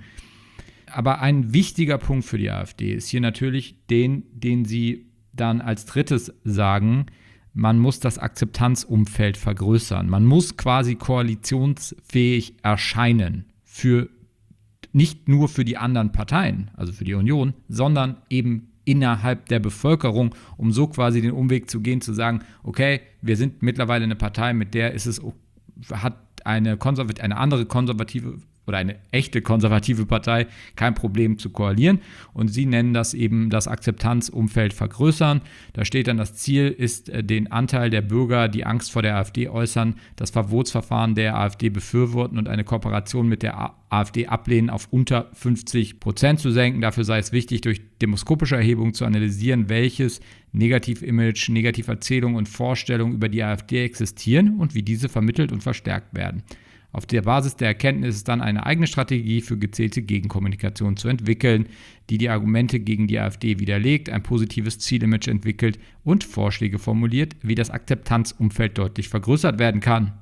Aber ein wichtiger Punkt für die AfD ist hier natürlich den, den sie dann als drittes sagen, man muss das Akzeptanzumfeld vergrößern. Man muss quasi koalitionsfähig erscheinen für nicht nur für die anderen Parteien, also für die Union, sondern eben innerhalb der Bevölkerung, um so quasi den Umweg zu gehen, zu sagen, okay, wir sind mittlerweile eine Partei, mit der ist es, hat eine, konservat- eine andere konservative oder eine echte konservative Partei kein Problem zu koalieren. Und sie nennen das eben das Akzeptanzumfeld vergrößern. Da steht dann, das Ziel ist, den Anteil der Bürger, die Angst vor der AfD äußern, das Verbotsverfahren der AfD befürworten und eine Kooperation mit der AfD ablehnen, auf unter fünfzig Prozent zu senken. Dafür sei es wichtig, durch demoskopische Erhebungen zu analysieren, welches Negativ-Image, Negativerzählungen und Vorstellungen über die AfD existieren und wie diese vermittelt und verstärkt werden. Auf der Basis der Erkenntnis ist dann eine eigene Strategie für gezielte Gegenkommunikation zu entwickeln, die die Argumente gegen die AfD widerlegt, ein positives Zielimage entwickelt und Vorschläge formuliert, wie das Akzeptanzumfeld deutlich vergrößert werden kann.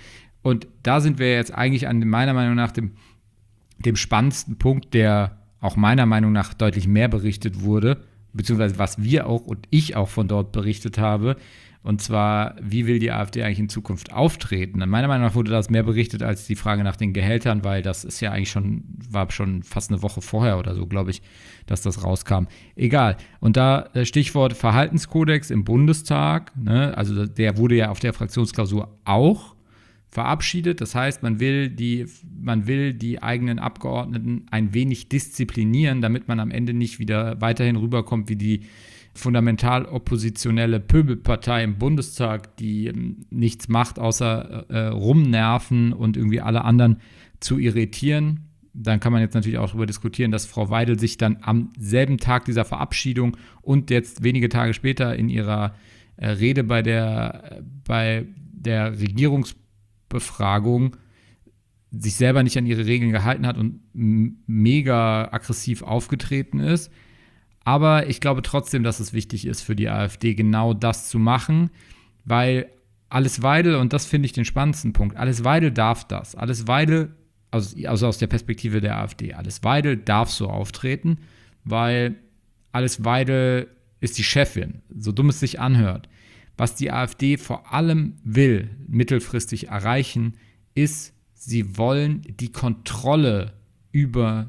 Und da sind wir jetzt eigentlich an meiner Meinung nach dem, dem spannendsten Punkt, der auch meiner Meinung nach deutlich mehr berichtet wurde, beziehungsweise was wir auch und ich auch von dort berichtet habe. Und zwar, wie will die AfD eigentlich in Zukunft auftreten? Und meiner Meinung nach wurde das mehr berichtet als die Frage nach den Gehältern, weil das ist ja eigentlich schon, war schon fast eine Woche vorher oder so, glaube ich, dass das rauskam. Egal. Und da Stichwort Verhaltenskodex im Bundestag, ne, also der wurde ja auf der Fraktionsklausur auch verabschiedet. Das heißt, man will die, man will die eigenen Abgeordneten ein wenig disziplinieren, damit man am Ende nicht wieder weiterhin rüberkommt wie die fundamental oppositionelle Pöbelpartei im Bundestag, die ähm, nichts macht, außer äh, rumnerven und irgendwie alle anderen zu irritieren. Dann kann man jetzt natürlich auch darüber diskutieren, dass Frau Weidel sich dann am selben Tag dieser Verabschiedung und jetzt wenige Tage später in ihrer äh, Rede bei der, äh, bei der Regierungsbefragung sich selber nicht an ihre Regeln gehalten hat und m- mega aggressiv aufgetreten ist. Aber ich glaube trotzdem, dass es wichtig ist für die AfD, genau das zu machen, weil Alice Weidel, und das finde ich den spannendsten Punkt, Alice Weidel darf das. Alice Weidel, also, also aus der Perspektive der AfD, Alice Weidel darf so auftreten, weil Alice Weidel ist die Chefin, so dumm es sich anhört. Was die AfD vor allem will, mittelfristig erreichen, ist, sie wollen die Kontrolle über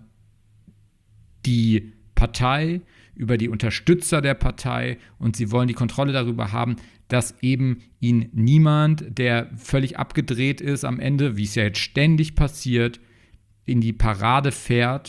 die Partei, über die Unterstützer der Partei und sie wollen die Kontrolle darüber haben, dass eben ihnen niemand, der völlig abgedreht ist am Ende, wie es ja jetzt ständig passiert, in die Parade fährt,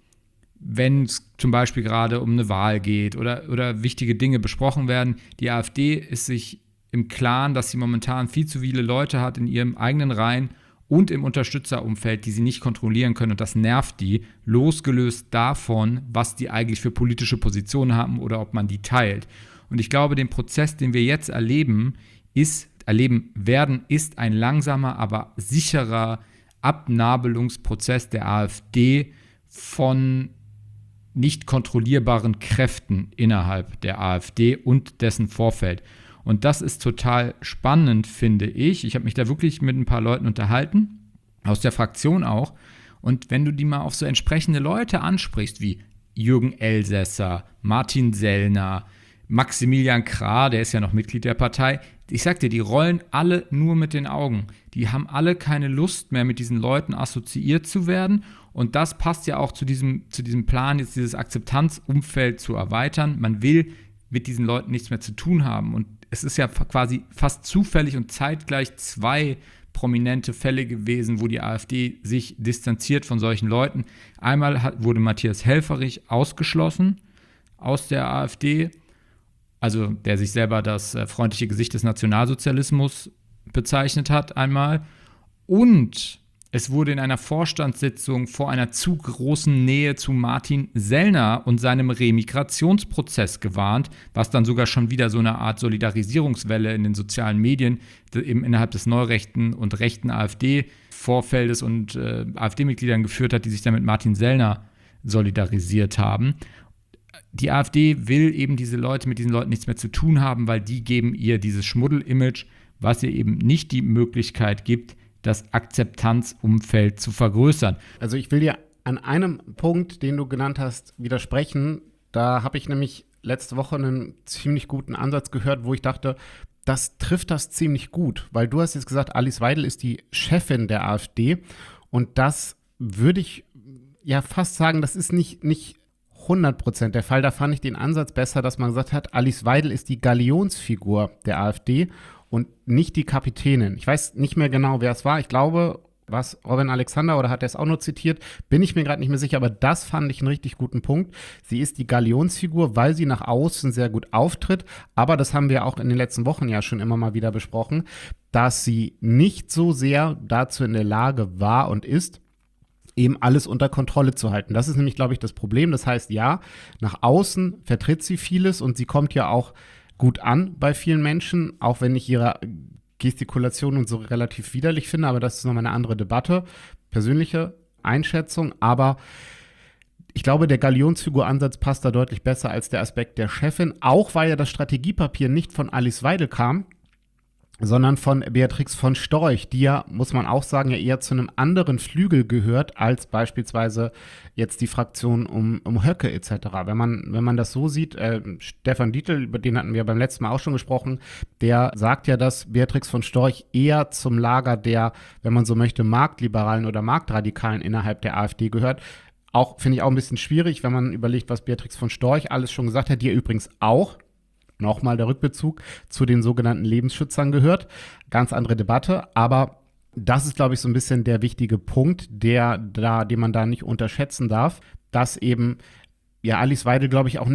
wenn es zum Beispiel gerade um eine Wahl geht oder, oder wichtige Dinge besprochen werden. Die AfD ist sich im Klaren, dass sie momentan viel zu viele Leute hat in ihrem eigenen Reihen und im Unterstützerumfeld, die sie nicht kontrollieren können. Und das nervt die, losgelöst davon, was die eigentlich für politische Positionen haben oder ob man die teilt. Und ich glaube, den Prozess, den wir jetzt erleben, ist, erleben werden, ist ein langsamer, aber sicherer Abnabelungsprozess der AfD von nicht kontrollierbaren Kräften innerhalb der AfD und dessen Vorfeld. Und das ist total spannend, finde ich. Ich habe mich da wirklich mit ein paar Leuten unterhalten, aus der Fraktion auch. Und wenn du die mal auf so entsprechende Leute ansprichst, wie Jürgen Elsässer, Martin Sellner, Maximilian Krah, der ist ja noch Mitglied der Partei, ich sag dir, die rollen alle nur mit den Augen. Die haben alle keine Lust mehr, mit diesen Leuten assoziiert zu werden. Und das passt ja auch zu diesem, zu diesem Plan, jetzt dieses Akzeptanzumfeld zu erweitern. Man will mit diesen Leuten nichts mehr zu tun haben. Und es ist ja quasi fast zufällig und zeitgleich zwei prominente Fälle gewesen, wo die AfD sich distanziert von solchen Leuten. Einmal hat, wurde Matthias Helfferich ausgeschlossen aus der AfD, also der sich selber das äh, freundliche Gesicht des Nationalsozialismus bezeichnet hat einmal. Und es wurde in einer Vorstandssitzung vor einer zu großen Nähe zu Martin Sellner und seinem Remigrationsprozess gewarnt, was dann sogar schon wieder so eine Art Solidarisierungswelle in den sozialen Medien eben innerhalb des neurechten und rechten AfD-Vorfeldes und äh, AfD-Mitgliedern geführt hat, die sich dann mit Martin Sellner solidarisiert haben. Die AfD will eben diese Leute, mit diesen Leuten nichts mehr zu tun haben, weil die geben ihr dieses Schmuddel-Image, was ihr eben nicht die Möglichkeit gibt, das Akzeptanzumfeld zu vergrößern. Also ich will dir an einem Punkt, den du genannt hast, widersprechen. Da habe ich nämlich letzte Woche einen ziemlich guten Ansatz gehört, wo ich dachte, das trifft das ziemlich gut, weil du hast jetzt gesagt, Alice Weidel ist die Chefin der AfD und das würde ich ja fast sagen, das ist nicht, nicht hundert Prozent der Fall. Da fand ich den Ansatz besser, dass man gesagt hat, Alice Weidel ist die Galionsfigur der AfD und nicht die Kapitänin. Ich weiß nicht mehr genau, wer es war. Ich glaube, war es Robin Alexander oder hat er es auch nur zitiert? Bin ich mir gerade nicht mehr sicher, aber das fand ich einen richtig guten Punkt. Sie ist die Galionsfigur, weil sie nach außen sehr gut auftritt. Aber das haben wir auch in den letzten Wochen ja schon immer mal wieder besprochen, dass sie nicht so sehr dazu in der Lage war und ist, eben alles unter Kontrolle zu halten. Das ist nämlich, glaube ich, das Problem. Das heißt, ja, nach außen vertritt sie vieles und sie kommt ja auch gut an bei vielen Menschen, auch wenn ich ihre Gestikulation und so relativ widerlich finde, aber das ist nochmal eine andere Debatte, persönliche Einschätzung, aber ich glaube, der Galionsfigur-Ansatz passt da deutlich besser als der Aspekt der Chefin, auch weil ja das Strategiepapier nicht von Alice Weidel kam, sondern von Beatrix von Storch, die ja, muss man auch sagen, ja eher zu einem anderen Flügel gehört, als beispielsweise jetzt die Fraktion um, um Höcke et cetera. Wenn man, wenn man das so sieht, äh, Stefan Dietl, über den hatten wir beim letzten Mal auch schon gesprochen, der sagt ja, dass Beatrix von Storch eher zum Lager der, wenn man so möchte, Marktliberalen oder Marktradikalen innerhalb der AfD gehört. Auch, finde ich auch ein bisschen schwierig, wenn man überlegt, was Beatrix von Storch alles schon gesagt hat, die übrigens auch nochmal der Rückbezug zu den sogenannten Lebensschützern gehört. Ganz andere Debatte, aber das ist, glaube ich, so ein bisschen der wichtige Punkt, der da, den man da nicht unterschätzen darf, dass eben ja Alice Weidel, glaube ich, auch nicht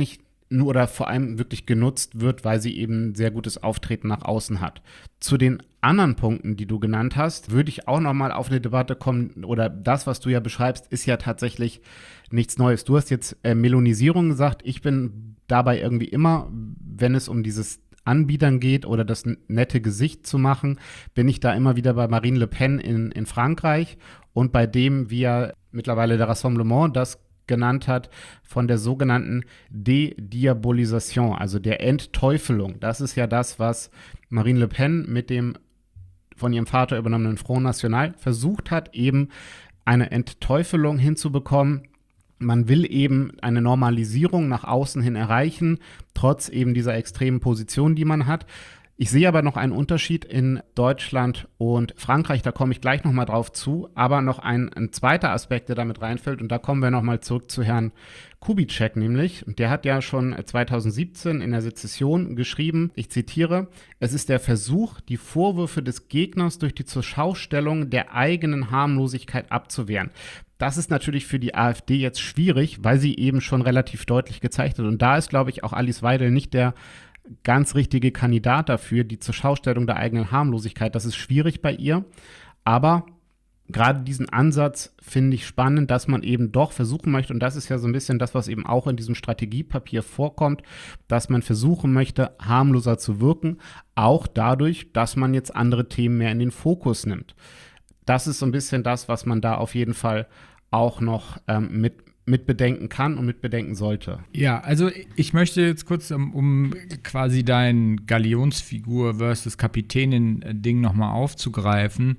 nur oder vor allem wirklich genutzt wird, weil sie eben sehr gutes Auftreten nach außen hat. Zu den anderen Punkten, die du genannt hast, würde ich auch nochmal auf eine Debatte kommen, oder das, was du ja beschreibst, ist ja tatsächlich nichts Neues. Du hast jetzt äh, Melonisierung gesagt. Ich bin dabei irgendwie immer, wenn es um dieses Anbietern geht oder das nette Gesicht zu machen, bin ich da immer wieder bei Marine Le Pen in, in Frankreich und bei dem, wie ja mittlerweile der Rassemblement das genannt hat, von der sogenannten Dediabolisation, also der Entteufelung. Das ist ja das, was Marine Le Pen mit dem von ihrem Vater übernommenen Front National versucht hat, eben eine Entteufelung hinzubekommen. Man will eben eine Normalisierung nach außen hin erreichen, trotz eben dieser extremen Position, die man hat. Ich sehe aber noch einen Unterschied in Deutschland und Frankreich, da komme ich gleich nochmal drauf zu, aber noch ein, ein zweiter Aspekt, der damit reinfällt, und da kommen wir nochmal zurück zu Herrn Kubitschek nämlich. Und der hat ja schon zwanzig siebzehn in der Sezession geschrieben, ich zitiere, es ist der Versuch, die Vorwürfe des Gegners durch die Zurschaustellung der eigenen Harmlosigkeit abzuwehren. Das ist natürlich für die AfD jetzt schwierig, weil sie eben schon relativ deutlich gezeigt hat. Und da ist, glaube ich, auch Alice Weidel nicht der ganz richtige Kandidat dafür, die Zurschaustellung der eigenen Harmlosigkeit. Das ist schwierig bei ihr, aber gerade diesen Ansatz finde ich spannend, dass man eben doch versuchen möchte, und das ist ja so ein bisschen das, was eben auch in diesem Strategiepapier vorkommt, dass man versuchen möchte, harmloser zu wirken, auch dadurch, dass man jetzt andere Themen mehr in den Fokus nimmt. Das ist so ein bisschen das, was man da auf jeden Fall auch noch ähm, mit mitbedenken kann und mitbedenken sollte. Ja, also ich möchte jetzt kurz, um, um quasi dein Galionsfigur versus Kapitänin-Ding nochmal aufzugreifen,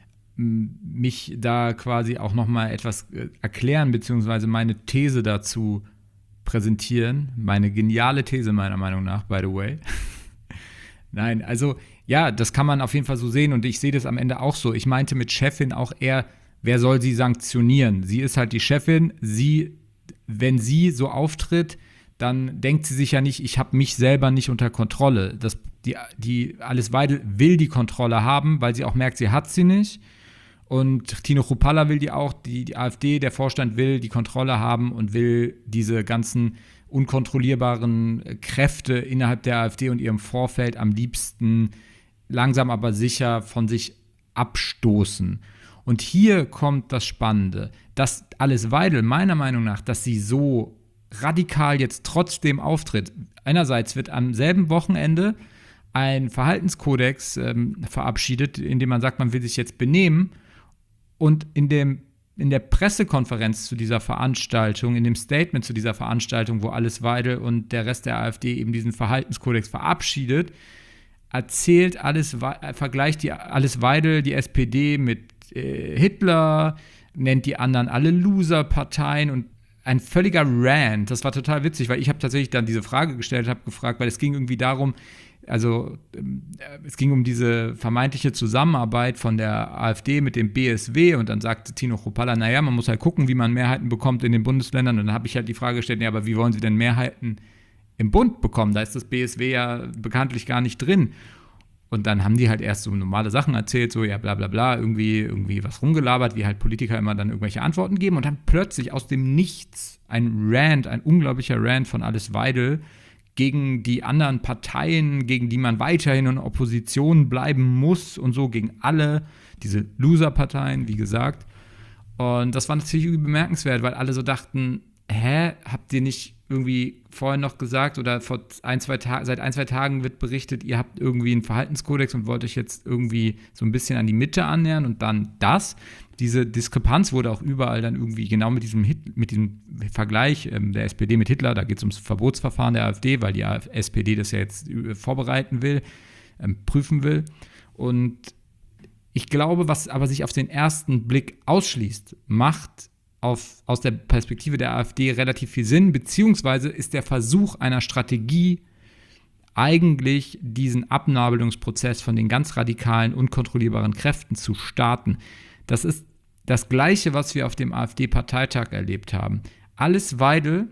mich da quasi auch nochmal etwas erklären, beziehungsweise meine These dazu präsentieren. Meine geniale These meiner Meinung nach, by the way. Nein, also ja, das kann man auf jeden Fall so sehen und ich sehe das am Ende auch so. Ich meinte mit Chefin auch eher, wer soll sie sanktionieren? Sie ist halt die Chefin. Sie, wenn sie so auftritt, dann denkt sie sich ja nicht, ich habe mich selber nicht unter Kontrolle. Das, die, die Alice Weidel will die Kontrolle haben, weil sie auch merkt, sie hat sie nicht. Und Tino Chrupalla will die auch, die, die AfD, der Vorstand will die Kontrolle haben und will diese ganzen unkontrollierbaren Kräfte innerhalb der AfD und ihrem Vorfeld am liebsten langsam aber sicher von sich abstoßen. Und hier kommt das Spannende, dass Alice Weidel meiner Meinung nach, dass sie so radikal jetzt trotzdem auftritt. Einerseits wird am selben Wochenende ein Verhaltenskodex ähm, verabschiedet, in dem man sagt, man will sich jetzt benehmen. Und in, dem, in der Pressekonferenz zu dieser Veranstaltung, in dem Statement zu dieser Veranstaltung, wo Alice Weidel und der Rest der AfD eben diesen Verhaltenskodex verabschiedet, erzählt Alice, vergleicht die Alice Weidel die S P D mit Hitler, nennt die anderen alle Loser-Parteien und ein völliger Rant. Das war total witzig, weil ich habe tatsächlich dann diese Frage gestellt, habe gefragt, weil es ging irgendwie darum, also es ging um diese vermeintliche Zusammenarbeit von der AfD mit dem B S W und dann sagte Tino Chrupalla, naja, man muss halt gucken, wie man Mehrheiten bekommt in den Bundesländern und dann habe ich halt die Frage gestellt, ja, aber wie wollen sie denn Mehrheiten im Bund bekommen? Da ist das B S W ja bekanntlich gar nicht drin. Und dann haben die halt erst so normale Sachen erzählt, so ja bla bla bla, irgendwie, irgendwie was rumgelabert, wie halt Politiker immer dann irgendwelche Antworten geben. Und dann plötzlich aus dem Nichts ein Rant, ein unglaublicher Rant von Alice Weidel gegen die anderen Parteien, gegen die man weiterhin in Opposition bleiben muss und so, gegen alle diese Loser-Parteien, wie gesagt. Und das war natürlich irgendwie bemerkenswert, weil alle so dachten, hä, habt ihr nicht irgendwie vorhin noch gesagt oder vor ein, zwei Tagen, seit ein, zwei Tagen wird berichtet, ihr habt irgendwie einen Verhaltenskodex und wollt euch jetzt irgendwie so ein bisschen an die Mitte annähern und dann das. Diese Diskrepanz wurde auch überall dann irgendwie genau mit diesem, Hit, mit diesem Vergleich ähm, der S P D mit Hitler, da geht es ums Verbotsverfahren der AfD, weil die S P D das ja jetzt vorbereiten will, ähm, prüfen will. Und ich glaube, was aber sich auf den ersten Blick ausschließt, macht Auf, aus der Perspektive der AfD relativ viel Sinn, beziehungsweise ist der Versuch einer Strategie eigentlich diesen Abnabelungsprozess von den ganz radikalen, unkontrollierbaren Kräften zu starten. Das ist das Gleiche, was wir auf dem AfD-Parteitag erlebt haben. Alice Weidel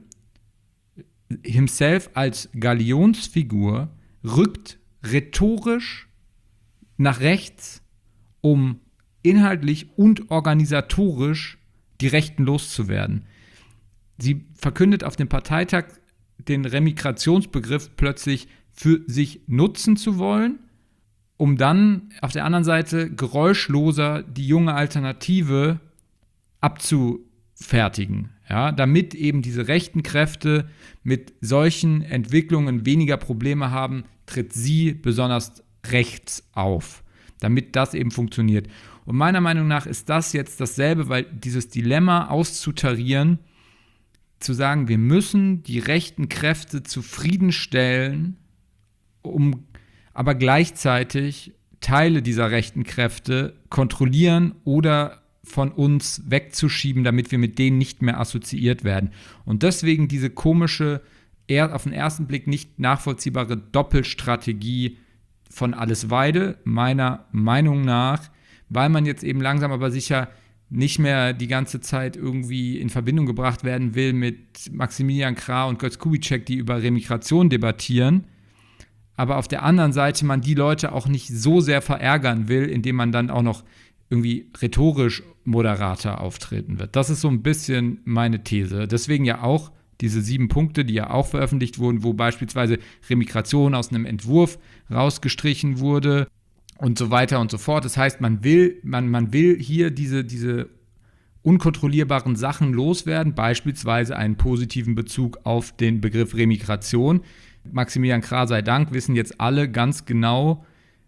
himself als Galionsfigur rückt rhetorisch nach rechts, um inhaltlich und organisatorisch die Rechten loszuwerden. Sie verkündet auf dem Parteitag den Remigrationsbegriff plötzlich für sich nutzen zu wollen, um dann auf der anderen Seite geräuschloser die junge Alternative abzufertigen, ja, damit eben diese rechten Kräfte mit solchen Entwicklungen weniger Probleme haben, tritt sie besonders rechts auf, damit das eben funktioniert. Und meiner Meinung nach ist das jetzt dasselbe, weil dieses Dilemma auszutarieren, zu sagen, wir müssen die rechten Kräfte zufriedenstellen, um aber gleichzeitig Teile dieser rechten Kräfte kontrollieren oder von uns wegzuschieben, damit wir mit denen nicht mehr assoziiert werden. Und deswegen diese komische, eher auf den ersten Blick nicht nachvollziehbare Doppelstrategie von Alice Weidel, meiner Meinung nach, weil man jetzt eben langsam aber sicher nicht mehr die ganze Zeit irgendwie in Verbindung gebracht werden will mit Maximilian Krah und Götz Kubitschek, die über Remigration debattieren, aber auf der anderen Seite man die Leute auch nicht so sehr verärgern will, indem man dann auch noch irgendwie rhetorisch moderater auftreten wird. Das ist so ein bisschen meine These. Deswegen ja auch diese sieben Punkte, die ja auch veröffentlicht wurden, wo beispielsweise Remigration aus einem Entwurf rausgestrichen wurde und so weiter und so fort. Das heißt, man will, man, man will hier diese, diese unkontrollierbaren Sachen loswerden, beispielsweise einen positiven Bezug auf den Begriff Remigration. Maximilian Krah sei Dank wissen jetzt alle ganz genau,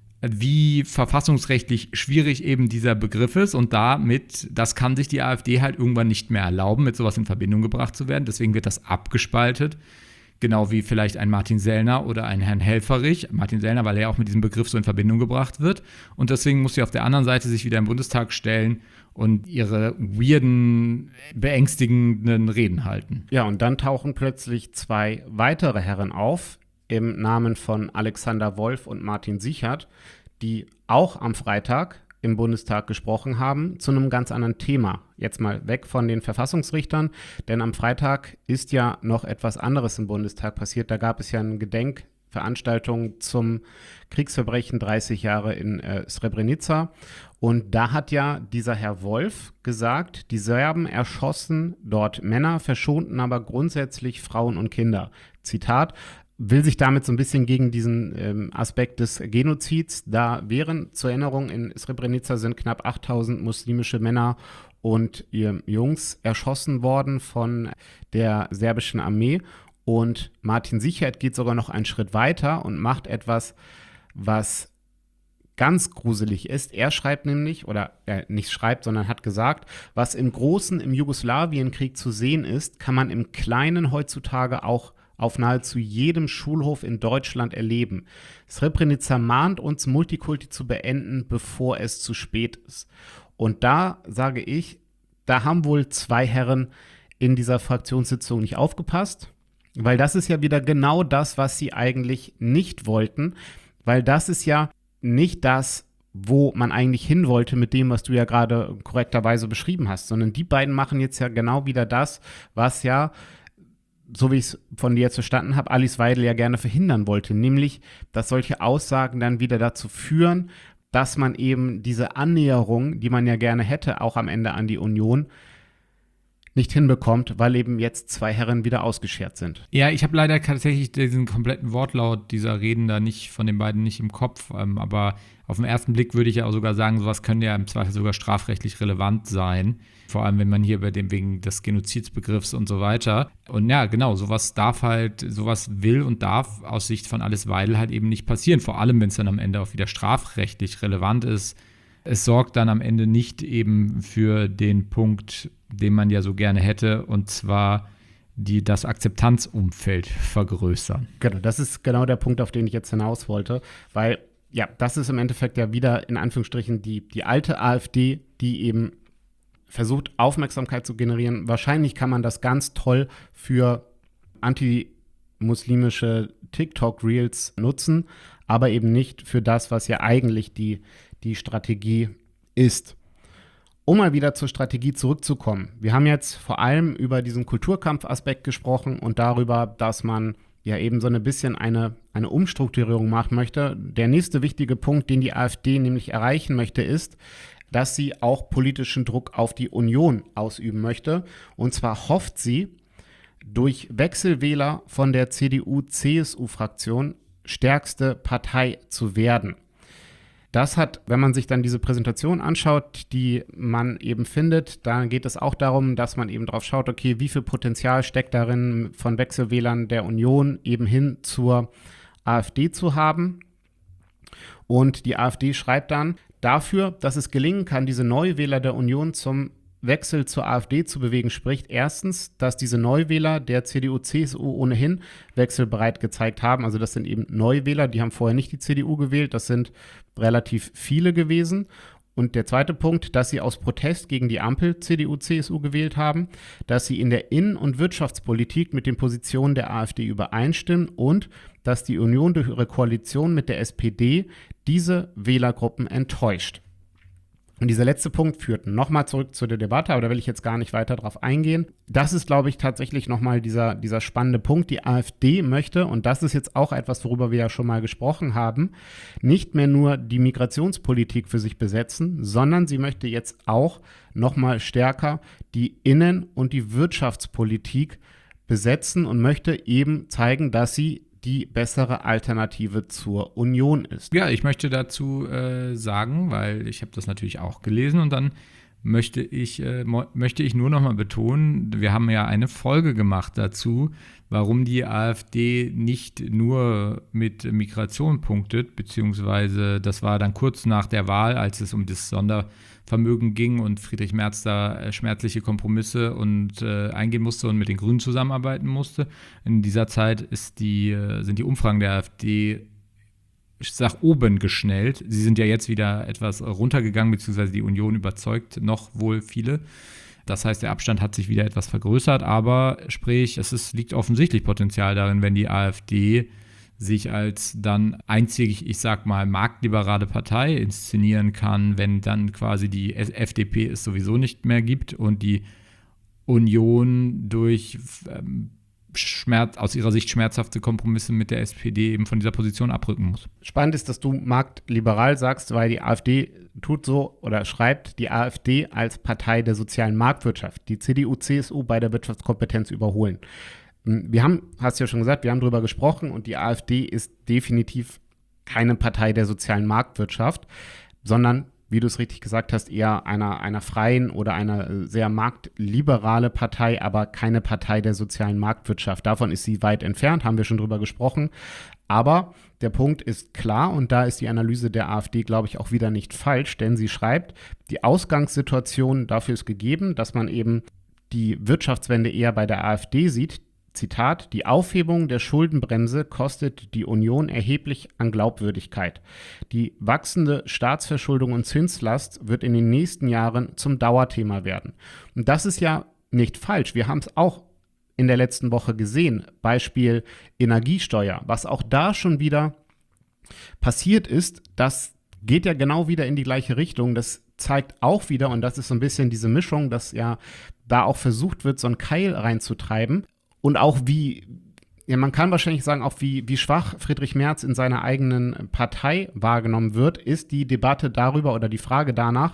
wie verfassungsrechtlich schwierig eben dieser Begriff ist und damit, das kann sich die AfD halt irgendwann nicht mehr erlauben, mit sowas in Verbindung gebracht zu werden. Deswegen wird das abgespaltet, genau wie vielleicht ein Martin Sellner oder ein Herrn Helfferich. Martin Sellner, weil er auch mit diesem Begriff so in Verbindung gebracht wird. Und deswegen muss sie auf der anderen Seite sich wieder im Bundestag stellen und ihre weirden, beängstigenden Reden halten. Ja, und dann tauchen plötzlich zwei weitere Herren auf, im Namen von Alexander Wolf und Martin Sichert, die auch am Freitag im Bundestag gesprochen haben, zu einem ganz anderen Thema. Jetzt mal weg von den Verfassungsrichtern, denn am Freitag ist ja noch etwas anderes im Bundestag passiert. Da gab es ja eine Gedenkveranstaltung zum Kriegsverbrechen dreißig Jahre in äh, Srebrenica. Und da hat ja dieser Herr Wolf gesagt, die Serben erschossen dort Männer, verschonten aber grundsätzlich Frauen und Kinder. Zitat, will sich damit so ein bisschen gegen diesen ähm, Aspekt des Genozids da wehren. Zur Erinnerung, in Srebrenica sind knapp achttausend muslimische Männer und ihr Jungs erschossen worden von der serbischen Armee. Und Martin Sichert geht sogar noch einen Schritt weiter und macht etwas, was ganz gruselig ist. Er schreibt nämlich, oder er nicht schreibt, sondern hat gesagt, was im Großen im Jugoslawienkrieg zu sehen ist, kann man im Kleinen heutzutage auch auf nahezu jedem Schulhof in Deutschland erleben. Srebrenica mahnt uns, Multikulti zu beenden, bevor es zu spät ist. Und da sage ich, da haben wohl zwei Herren in dieser Fraktionssitzung nicht aufgepasst, weil das ist ja wieder genau das, was sie eigentlich nicht wollten, weil das ist ja nicht das, wo man eigentlich hin wollte mit dem, was du ja gerade korrekterweise beschrieben hast, sondern die beiden machen jetzt ja genau wieder das, was ja, so wie ich es von dir jetzt verstanden habe, Alice Weidel ja gerne verhindern wollte, nämlich, dass solche Aussagen dann wieder dazu führen, dass man eben diese Annäherung, die man ja gerne hätte, auch am Ende an die Union, nicht hinbekommt, weil eben jetzt zwei Herren wieder ausgeschert sind. Ja, ich habe leider tatsächlich diesen kompletten Wortlaut dieser Reden da nicht von den beiden nicht im Kopf, ähm, aber auf den ersten Blick würde ich ja auch sogar sagen, sowas könnte ja im Zweifel sogar strafrechtlich relevant sein, vor allem wenn man hier bei dem wegen des Genozidsbegriffs und so weiter. Und ja, genau, sowas darf halt, sowas will und darf aus Sicht von Alice Weidel halt eben nicht passieren, vor allem wenn es dann am Ende auch wieder strafrechtlich relevant ist. Es sorgt dann am Ende nicht eben für den Punkt, den man ja so gerne hätte, und zwar die, das Akzeptanzumfeld vergrößern. Genau, das ist genau der Punkt, auf den ich jetzt hinaus wollte, weil ja, das ist im Endeffekt ja wieder in Anführungsstrichen die, die alte AfD, die eben versucht, Aufmerksamkeit zu generieren. Wahrscheinlich kann man das ganz toll für antimuslimische TikTok-Reels nutzen, aber eben nicht für das, was ja eigentlich die, die Strategie ist. Um mal wieder zur Strategie zurückzukommen. Wir haben jetzt vor allem über diesen Kulturkampfaspekt gesprochen und darüber, dass man ja eben so ein bisschen eine, eine Umstrukturierung machen möchte. Der nächste wichtige Punkt, den die AfD nämlich erreichen möchte, ist, dass sie auch politischen Druck auf die Union ausüben möchte. Und zwar hofft sie, durch Wechselwähler von der C D U-C S U-Fraktion stärkste Partei zu werden. Das hat, wenn man sich dann diese Präsentation anschaut, die man eben findet, dann geht es auch darum, dass man eben drauf schaut, okay, wie viel Potenzial steckt darin, von Wechselwählern der Union eben hin zur AfD zu haben. Und die AfD schreibt dann, dafür, dass es gelingen kann, diese Neuwähler der Union zum Wechsel zur AfD zu bewegen, spricht erstens, dass diese Neuwähler der C D U-C S U ohnehin wechselbereit gezeigt haben. Also das sind eben Neuwähler, die haben vorher nicht die C D U gewählt. Das sind relativ viele gewesen. Und der zweite Punkt, dass sie aus Protest gegen die Ampel C D U-C S U gewählt haben, dass sie in der Innen- und Wirtschaftspolitik mit den Positionen der AfD übereinstimmen und dass die Union durch ihre Koalition mit der S P D diese Wählergruppen enttäuscht. Und dieser letzte Punkt führt nochmal zurück zu der Debatte, aber da will ich jetzt gar nicht weiter drauf eingehen. Das ist, glaube ich, tatsächlich nochmal dieser, dieser spannende Punkt. Die AfD möchte, und das ist jetzt auch etwas, worüber wir ja schon mal gesprochen haben, nicht mehr nur die Migrationspolitik für sich besetzen, sondern sie möchte jetzt auch nochmal stärker die Innen- und die Wirtschaftspolitik besetzen und möchte eben zeigen, dass sie die bessere Alternative zur Union ist. Ja, ich möchte dazu äh, sagen, weil ich habe das natürlich auch gelesen und dann möchte ich, äh, mo- möchte ich nur noch mal betonen, wir haben ja eine Folge gemacht dazu, warum die AfD nicht nur mit Migration punktet, beziehungsweise das war dann kurz nach der Wahl, als es um das Sondervermögen ging und Friedrich Merz da äh, schmerzliche Kompromisse und äh, eingehen musste und mit den Grünen zusammenarbeiten musste. In dieser Zeit ist die, äh, sind die Umfragen der AfD nach oben geschnellt. Sie sind ja jetzt wieder etwas runtergegangen, beziehungsweise die Union überzeugt noch wohl viele. Das heißt, der Abstand hat sich wieder etwas vergrößert, aber sprich, es ist, liegt offensichtlich Potenzial darin, wenn die AfD sich als dann einzig, ich sag mal, marktliberale Partei inszenieren kann, wenn dann quasi die F D P es sowieso nicht mehr gibt und die Union durch ähm, Schmerz, aus ihrer Sicht schmerzhafte Kompromisse mit der S P D eben von dieser Position abrücken muss. Spannend ist, dass du marktliberal sagst, weil die AfD tut so oder schreibt die AfD als Partei der sozialen Marktwirtschaft, die C D U-C S U bei der Wirtschaftskompetenz überholen. Wir haben, hast du ja schon gesagt, wir haben darüber gesprochen und die AfD ist definitiv keine Partei der sozialen Marktwirtschaft, sondern, wie du es richtig gesagt hast, eher einer, einer freien oder einer sehr marktliberale Partei, aber keine Partei der sozialen Marktwirtschaft. Davon ist sie weit entfernt, haben wir schon drüber gesprochen. Aber der Punkt ist klar und da ist die Analyse der AfD, glaube ich, auch wieder nicht falsch, denn sie schreibt, die Ausgangssituation dafür ist gegeben, dass man eben die Wirtschaftswende eher bei der AfD sieht. Zitat, die Aufhebung der Schuldenbremse kostet die Union erheblich an Glaubwürdigkeit. Die wachsende Staatsverschuldung und Zinslast wird in den nächsten Jahren zum Dauerthema werden. Und das ist ja nicht falsch. Wir haben es auch in der letzten Woche gesehen. Beispiel Energiesteuer. Was auch da schon wieder passiert ist, das geht ja genau wieder in die gleiche Richtung. Das zeigt auch wieder, und das ist so ein bisschen diese Mischung, dass ja da auch versucht wird, so einen Keil reinzutreiben. Und auch wie, ja, man kann wahrscheinlich sagen, auch wie, wie schwach Friedrich Merz in seiner eigenen Partei wahrgenommen wird, ist die Debatte darüber oder die Frage danach,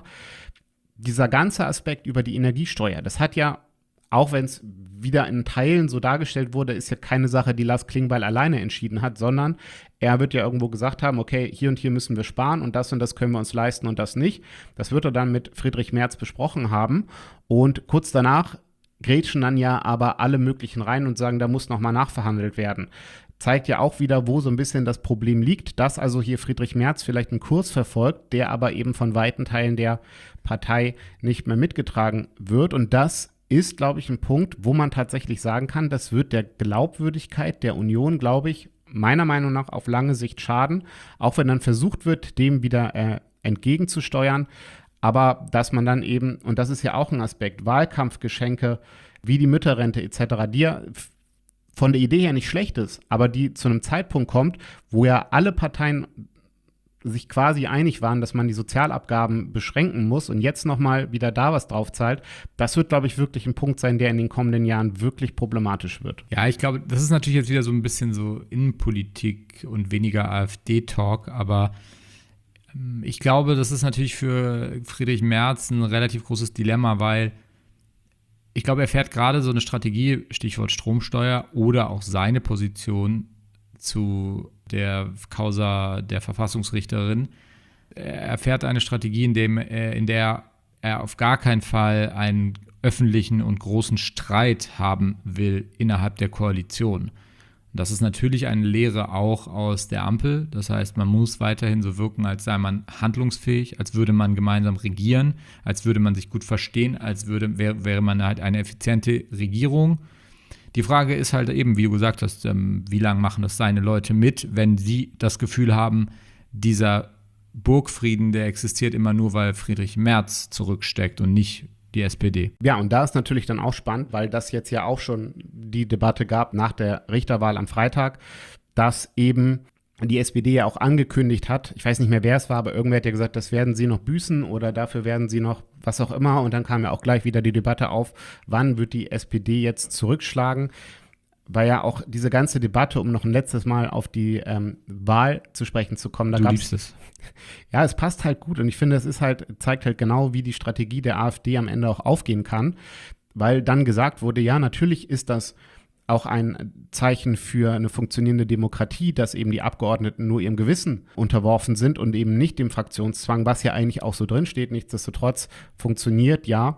dieser ganze Aspekt über die Energiesteuer. Das hat ja, auch wenn es wieder in Teilen so dargestellt wurde, ist ja keine Sache, die Lars Klingbeil alleine entschieden hat, sondern er wird ja irgendwo gesagt haben, okay, hier und hier müssen wir sparen und das und das können wir uns leisten und das nicht. Das wird er dann mit Friedrich Merz besprochen haben und kurz danach grätschen dann ja aber alle möglichen rein und sagen, da muss nochmal nachverhandelt werden. Zeigt ja auch wieder, wo so ein bisschen das Problem liegt, dass also hier Friedrich Merz vielleicht einen Kurs verfolgt, der aber eben von weiten Teilen der Partei nicht mehr mitgetragen wird. Und das ist, glaube ich, ein Punkt, wo man tatsächlich sagen kann, das wird der Glaubwürdigkeit der Union, glaube ich, meiner Meinung nach auf lange Sicht schaden, auch wenn dann versucht wird, dem wieder äh, entgegenzusteuern. Aber dass man dann eben, und das ist ja auch ein Aspekt, Wahlkampfgeschenke wie die Mütterrente et cetera, die ja von der Idee her nicht schlecht ist, aber die zu einem Zeitpunkt kommt, wo ja alle Parteien sich quasi einig waren, dass man die Sozialabgaben beschränken muss und jetzt nochmal wieder da was drauf zahlt, das wird, glaube ich, wirklich ein Punkt sein, der in den kommenden Jahren wirklich problematisch wird. Ja, ich glaube, das ist natürlich jetzt wieder so ein bisschen so Innenpolitik und weniger AfD-Talk, aber ich glaube, das ist natürlich für Friedrich Merz ein relativ großes Dilemma, weil Ich glaube, er fährt gerade so eine Strategie, Stichwort Stromsteuer, oder auch seine Position zu der Causa der Verfassungsrichterin. Er fährt eine Strategie, in, dem, in der er auf gar keinen Fall einen öffentlichen und großen Streit haben will innerhalb der Koalition. Das ist natürlich eine Lehre auch aus der Ampel. Das heißt, man muss weiterhin so wirken, als sei man handlungsfähig, als würde man gemeinsam regieren, als würde man sich gut verstehen, als würde, wär, wäre man halt eine effiziente Regierung. Die Frage ist halt eben, wie du gesagt hast, ähm, wie lange machen das seine Leute mit, wenn sie das Gefühl haben, dieser Burgfrieden, der existiert immer nur, weil Friedrich Merz zurücksteckt und nicht die S P D. Ja, und da ist natürlich dann auch spannend, weil das jetzt ja auch schon die Debatte gab nach der Richterwahl am Freitag, dass eben die S P D ja auch angekündigt hat, ich weiß nicht mehr, wer es war, aber irgendwer hat ja gesagt, das werden sie noch büßen oder dafür werden sie noch was auch immer. Und dann kam ja auch gleich wieder die Debatte auf, wann wird die S P D jetzt zurückschlagen, weil ja auch diese ganze Debatte, um noch ein letztes Mal auf die ähm, Wahl zu sprechen zu kommen, da Du gab's, liebst es. Ja, es passt halt gut und ich finde, es ist halt, zeigt halt genau, wie die Strategie der AfD am Ende auch aufgehen kann, weil dann gesagt wurde, ja, natürlich ist das auch ein Zeichen für eine funktionierende Demokratie, dass eben die Abgeordneten nur ihrem Gewissen unterworfen sind und eben nicht dem Fraktionszwang, was ja eigentlich auch so drin steht. Nichtsdestotrotz funktioniert ja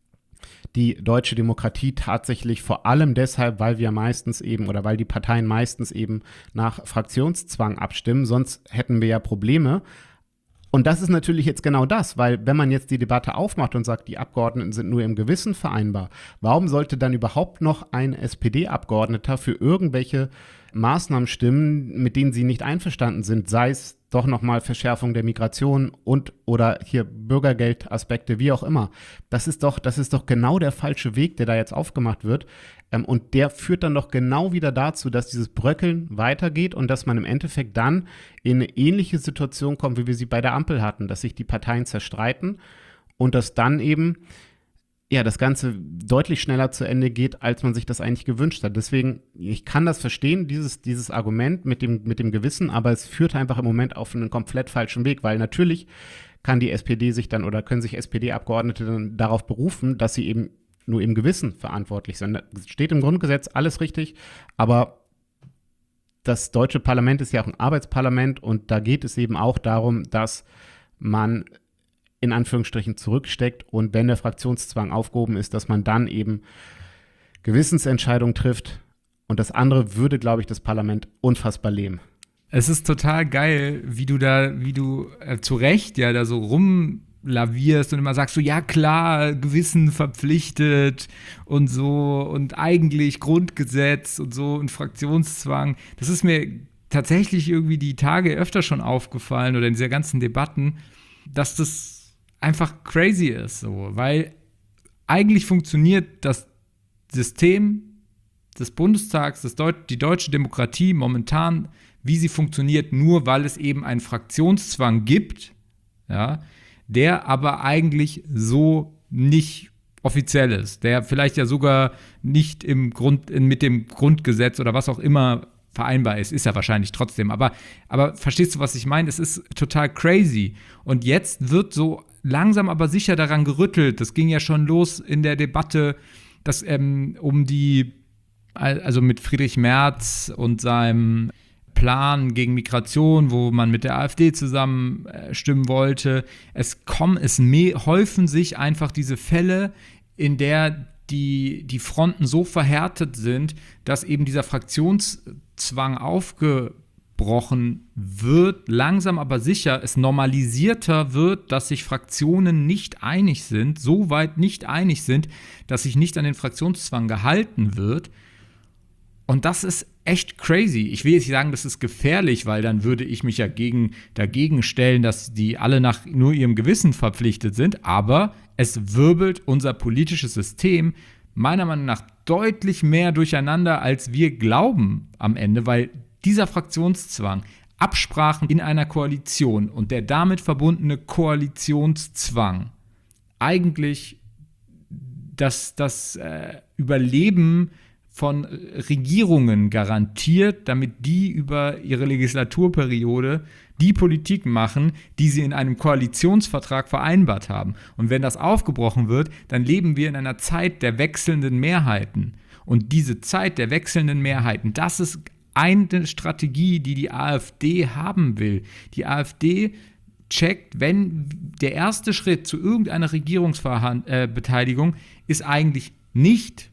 die deutsche Demokratie tatsächlich vor allem deshalb, weil wir meistens eben oder weil die Parteien meistens eben nach Fraktionszwang abstimmen, sonst hätten wir ja Probleme. Und das ist natürlich jetzt genau das, weil wenn man jetzt die Debatte aufmacht und sagt, die Abgeordneten sind nur im Gewissen vereinbar, warum sollte dann überhaupt noch ein S P D-Abgeordneter für irgendwelche Maßnahmen stimmen, mit denen sie nicht einverstanden sind, sei es doch nochmal Verschärfung der Migration und oder hier Bürgergeldaspekte, wie auch immer. Das ist doch, das ist doch genau der falsche Weg, der da jetzt aufgemacht wird. Ähm, und der führt dann doch genau wieder dazu, dass dieses Bröckeln weitergeht und dass man im Endeffekt dann in eine ähnliche Situation kommt, wie wir sie bei der Ampel hatten, dass sich die Parteien zerstreiten und dass dann eben ja, das Ganze deutlich schneller zu Ende geht, als man sich das eigentlich gewünscht hat. Deswegen, ich kann das verstehen, dieses, dieses Argument mit dem, mit dem Gewissen, aber es führt einfach im Moment auf einen komplett falschen Weg, weil natürlich kann die S P D sich dann oder können sich S P D-Abgeordnete dann darauf berufen, dass sie eben nur im Gewissen verantwortlich sind. Das steht im Grundgesetz, alles richtig, aber das deutsche Parlament ist ja auch ein Arbeitsparlament und da geht es eben auch darum, dass man in Anführungsstrichen zurücksteckt und wenn der Fraktionszwang aufgehoben ist, dass man dann eben Gewissensentscheidungen trifft und das andere würde, glaube ich, das Parlament unfassbar lähmen. Es ist total geil, wie du da, wie du äh, zu Recht ja da so rumlavierst und immer sagst so, ja klar, Gewissen verpflichtet und so und eigentlich Grundgesetz und so und Fraktionszwang. Das ist mir tatsächlich irgendwie die Tage öfter schon aufgefallen oder in dieser ganzen Debatten, dass das einfach crazy ist, so, weil eigentlich funktioniert das System des Bundestags, das Deut- die deutsche Demokratie momentan, wie sie funktioniert, nur weil es eben einen Fraktionszwang gibt, ja, der aber eigentlich so nicht offiziell ist, der vielleicht ja sogar nicht im Grund, in, mit dem Grundgesetz oder was auch immer vereinbar ist, ist er wahrscheinlich trotzdem. Aber, aber verstehst du, was ich meine? Es ist total crazy. Und jetzt wird so langsam aber sicher daran gerüttelt. Das ging ja schon los in der Debatte, dass ähm, um die, also mit Friedrich Merz und seinem Plan gegen Migration, wo man mit der AfD zusammen äh, stimmen wollte. Es kommen, es me- häufen sich einfach diese Fälle, in der die, die Fronten so verhärtet sind, dass eben dieser Fraktionszwang aufgebrochen wird, langsam aber sicher, es normalisierter wird, dass sich Fraktionen nicht einig sind, so weit nicht einig sind, dass sich nicht an den Fraktionszwang gehalten wird. Und das ist echt crazy. Ich will jetzt nicht sagen, das ist gefährlich, weil dann würde ich mich ja gegen, dagegen stellen, dass die alle nach nur ihrem Gewissen verpflichtet sind. Aber es wirbelt unser politisches System meiner Meinung nach deutlich mehr durcheinander, als wir glauben am Ende, weil dieser Fraktionszwang, Absprachen in einer Koalition und der damit verbundene Koalitionszwang eigentlich das, das äh, Überleben von Regierungen garantiert, damit die über ihre Legislaturperiode die Politik machen, die sie in einem Koalitionsvertrag vereinbart haben. Und wenn das aufgebrochen wird, dann leben wir in einer Zeit der wechselnden Mehrheiten. Und diese Zeit der wechselnden Mehrheiten, das ist eine Strategie, die die AfD haben will. Die AfD checkt, wenn der erste Schritt zu irgendeiner Regierungsbeteiligung ist eigentlich nicht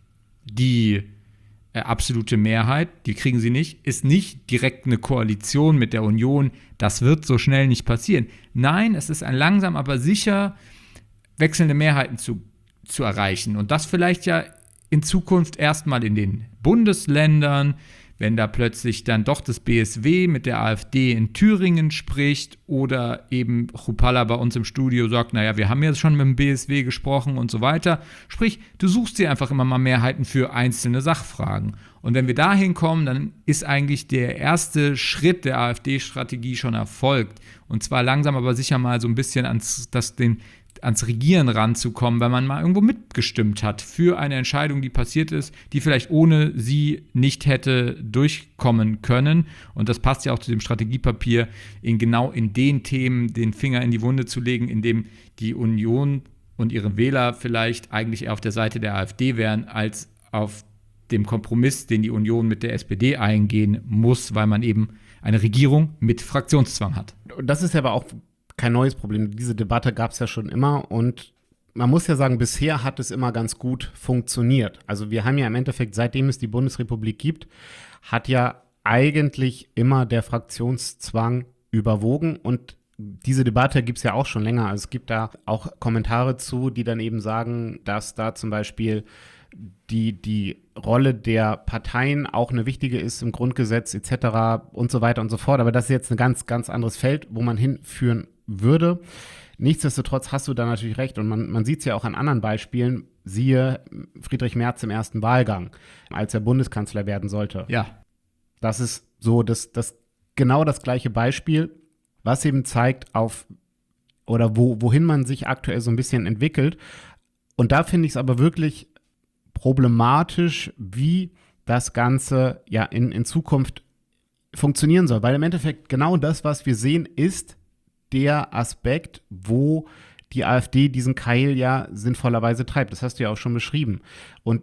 die äh, absolute Mehrheit, die kriegen sie nicht, ist nicht direkt eine Koalition mit der Union, das wird so schnell nicht passieren. Nein, es ist ein langsam, aber sicher wechselnde Mehrheiten zu, zu erreichen und das vielleicht ja in Zukunft erstmal in den Bundesländern, wenn da plötzlich dann doch das B S W mit der AfD in Thüringen spricht oder eben Chrupalla bei uns im Studio sagt, naja, wir haben jetzt schon mit dem B S W gesprochen und so weiter. Sprich, du suchst dir einfach immer mal Mehrheiten für einzelne Sachfragen. Und wenn wir dahin kommen, dann ist eigentlich der erste Schritt der AfD-Strategie schon erfolgt. Und zwar langsam aber sicher mal so ein bisschen ans, das, den, ans Regieren ranzukommen, weil man mal irgendwo mitgestimmt hat für eine Entscheidung, die passiert ist, die vielleicht ohne sie nicht hätte durchkommen können. Und das passt ja auch zu dem Strategiepapier, in genau in den Themen den Finger in die Wunde zu legen, in dem die Union und ihre Wähler vielleicht eigentlich eher auf der Seite der AfD wären, als auf dem Kompromiss, den die Union mit der S P D eingehen muss, weil man eben eine Regierung mit Fraktionszwang hat. Das ist ja aber auch kein neues Problem. Diese Debatte gab es ja schon immer und man muss ja sagen, bisher hat es immer ganz gut funktioniert. Also wir haben ja im Endeffekt, seitdem es die Bundesrepublik gibt, hat ja eigentlich immer der Fraktionszwang überwogen und diese Debatte gibt es ja auch schon länger. Also es gibt da auch Kommentare zu, die dann eben sagen, dass da zum Beispiel die, die Rolle der Parteien auch eine wichtige ist im Grundgesetz et cetera und so weiter und so fort. Aber das ist jetzt ein ganz, ganz anderes Feld, wo man hinführen würde. Nichtsdestotrotz hast du da natürlich recht und man, man sieht es ja auch an anderen Beispielen, siehe Friedrich Merz im ersten Wahlgang, als er Bundeskanzler werden sollte. Ja. Das ist so das, das genau das gleiche Beispiel, was eben zeigt auf oder wo, wohin man sich aktuell so ein bisschen entwickelt. Und da finde ich es aber wirklich problematisch, wie das Ganze ja in, in Zukunft funktionieren soll. Weil im Endeffekt genau das, was wir sehen, ist der Aspekt, wo die AfD diesen Keil ja sinnvollerweise treibt. Das hast du ja auch schon beschrieben. Und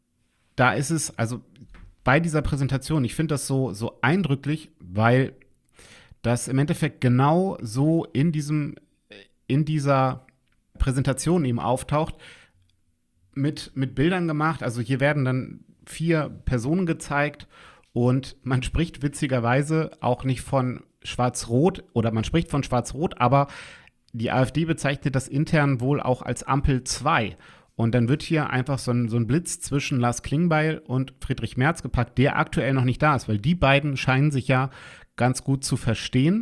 da ist es, also bei dieser Präsentation, ich finde das so, so eindrücklich, weil das im Endeffekt genau so in diesem, in dieser Präsentation eben auftaucht, mit, mit Bildern gemacht. Also hier werden dann vier Personen gezeigt und man spricht witzigerweise auch nicht von Schwarz-Rot oder man spricht von Schwarz-Rot, aber die AfD bezeichnet das intern wohl auch als Ampel zwei. Und dann wird hier einfach so ein, so ein Blitz zwischen Lars Klingbeil und Friedrich Merz gepackt, der aktuell noch nicht da ist, weil die beiden scheinen sich ja ganz gut zu verstehen.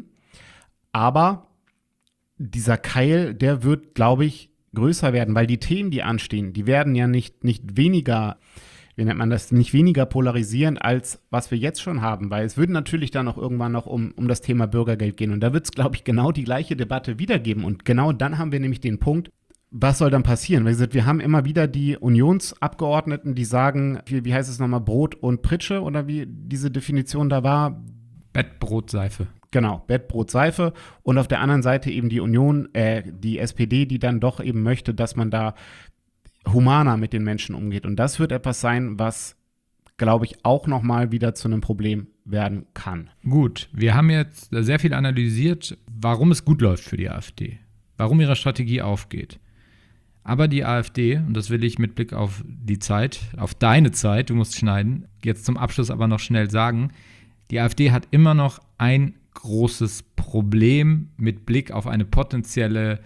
Aber dieser Keil, der wird, glaube ich, größer werden, weil die Themen, die anstehen, die werden ja nicht, nicht weniger, wie nennt man das, nicht weniger polarisieren, als was wir jetzt schon haben, weil es würde natürlich dann auch irgendwann noch um, um das Thema Bürgergeld gehen und da wird es, glaube ich, genau die gleiche Debatte wiedergeben und genau dann haben wir nämlich den Punkt, was soll dann passieren? Weil gesagt, wir haben immer wieder die Unionsabgeordneten, die sagen, wie, wie heißt es nochmal, Brot und Pritsche oder wie diese Definition da war? Bett, Brot, Seife. Genau, Bett, Brot, Seife und auf der anderen Seite eben die Union, äh, die S P D, die dann doch eben möchte, dass man da humaner mit den Menschen umgeht. Und das wird etwas sein, was, glaube ich, auch nochmal wieder zu einem Problem werden kann. Gut, wir haben jetzt sehr viel analysiert, warum es gut läuft für die AfD, warum ihre Strategie aufgeht. Aber die AfD, und das will ich mit Blick auf die Zeit, auf deine Zeit, du musst schneiden, jetzt zum Abschluss aber noch schnell sagen, die AfD hat immer noch ein großes Problem mit Blick auf eine potenzielle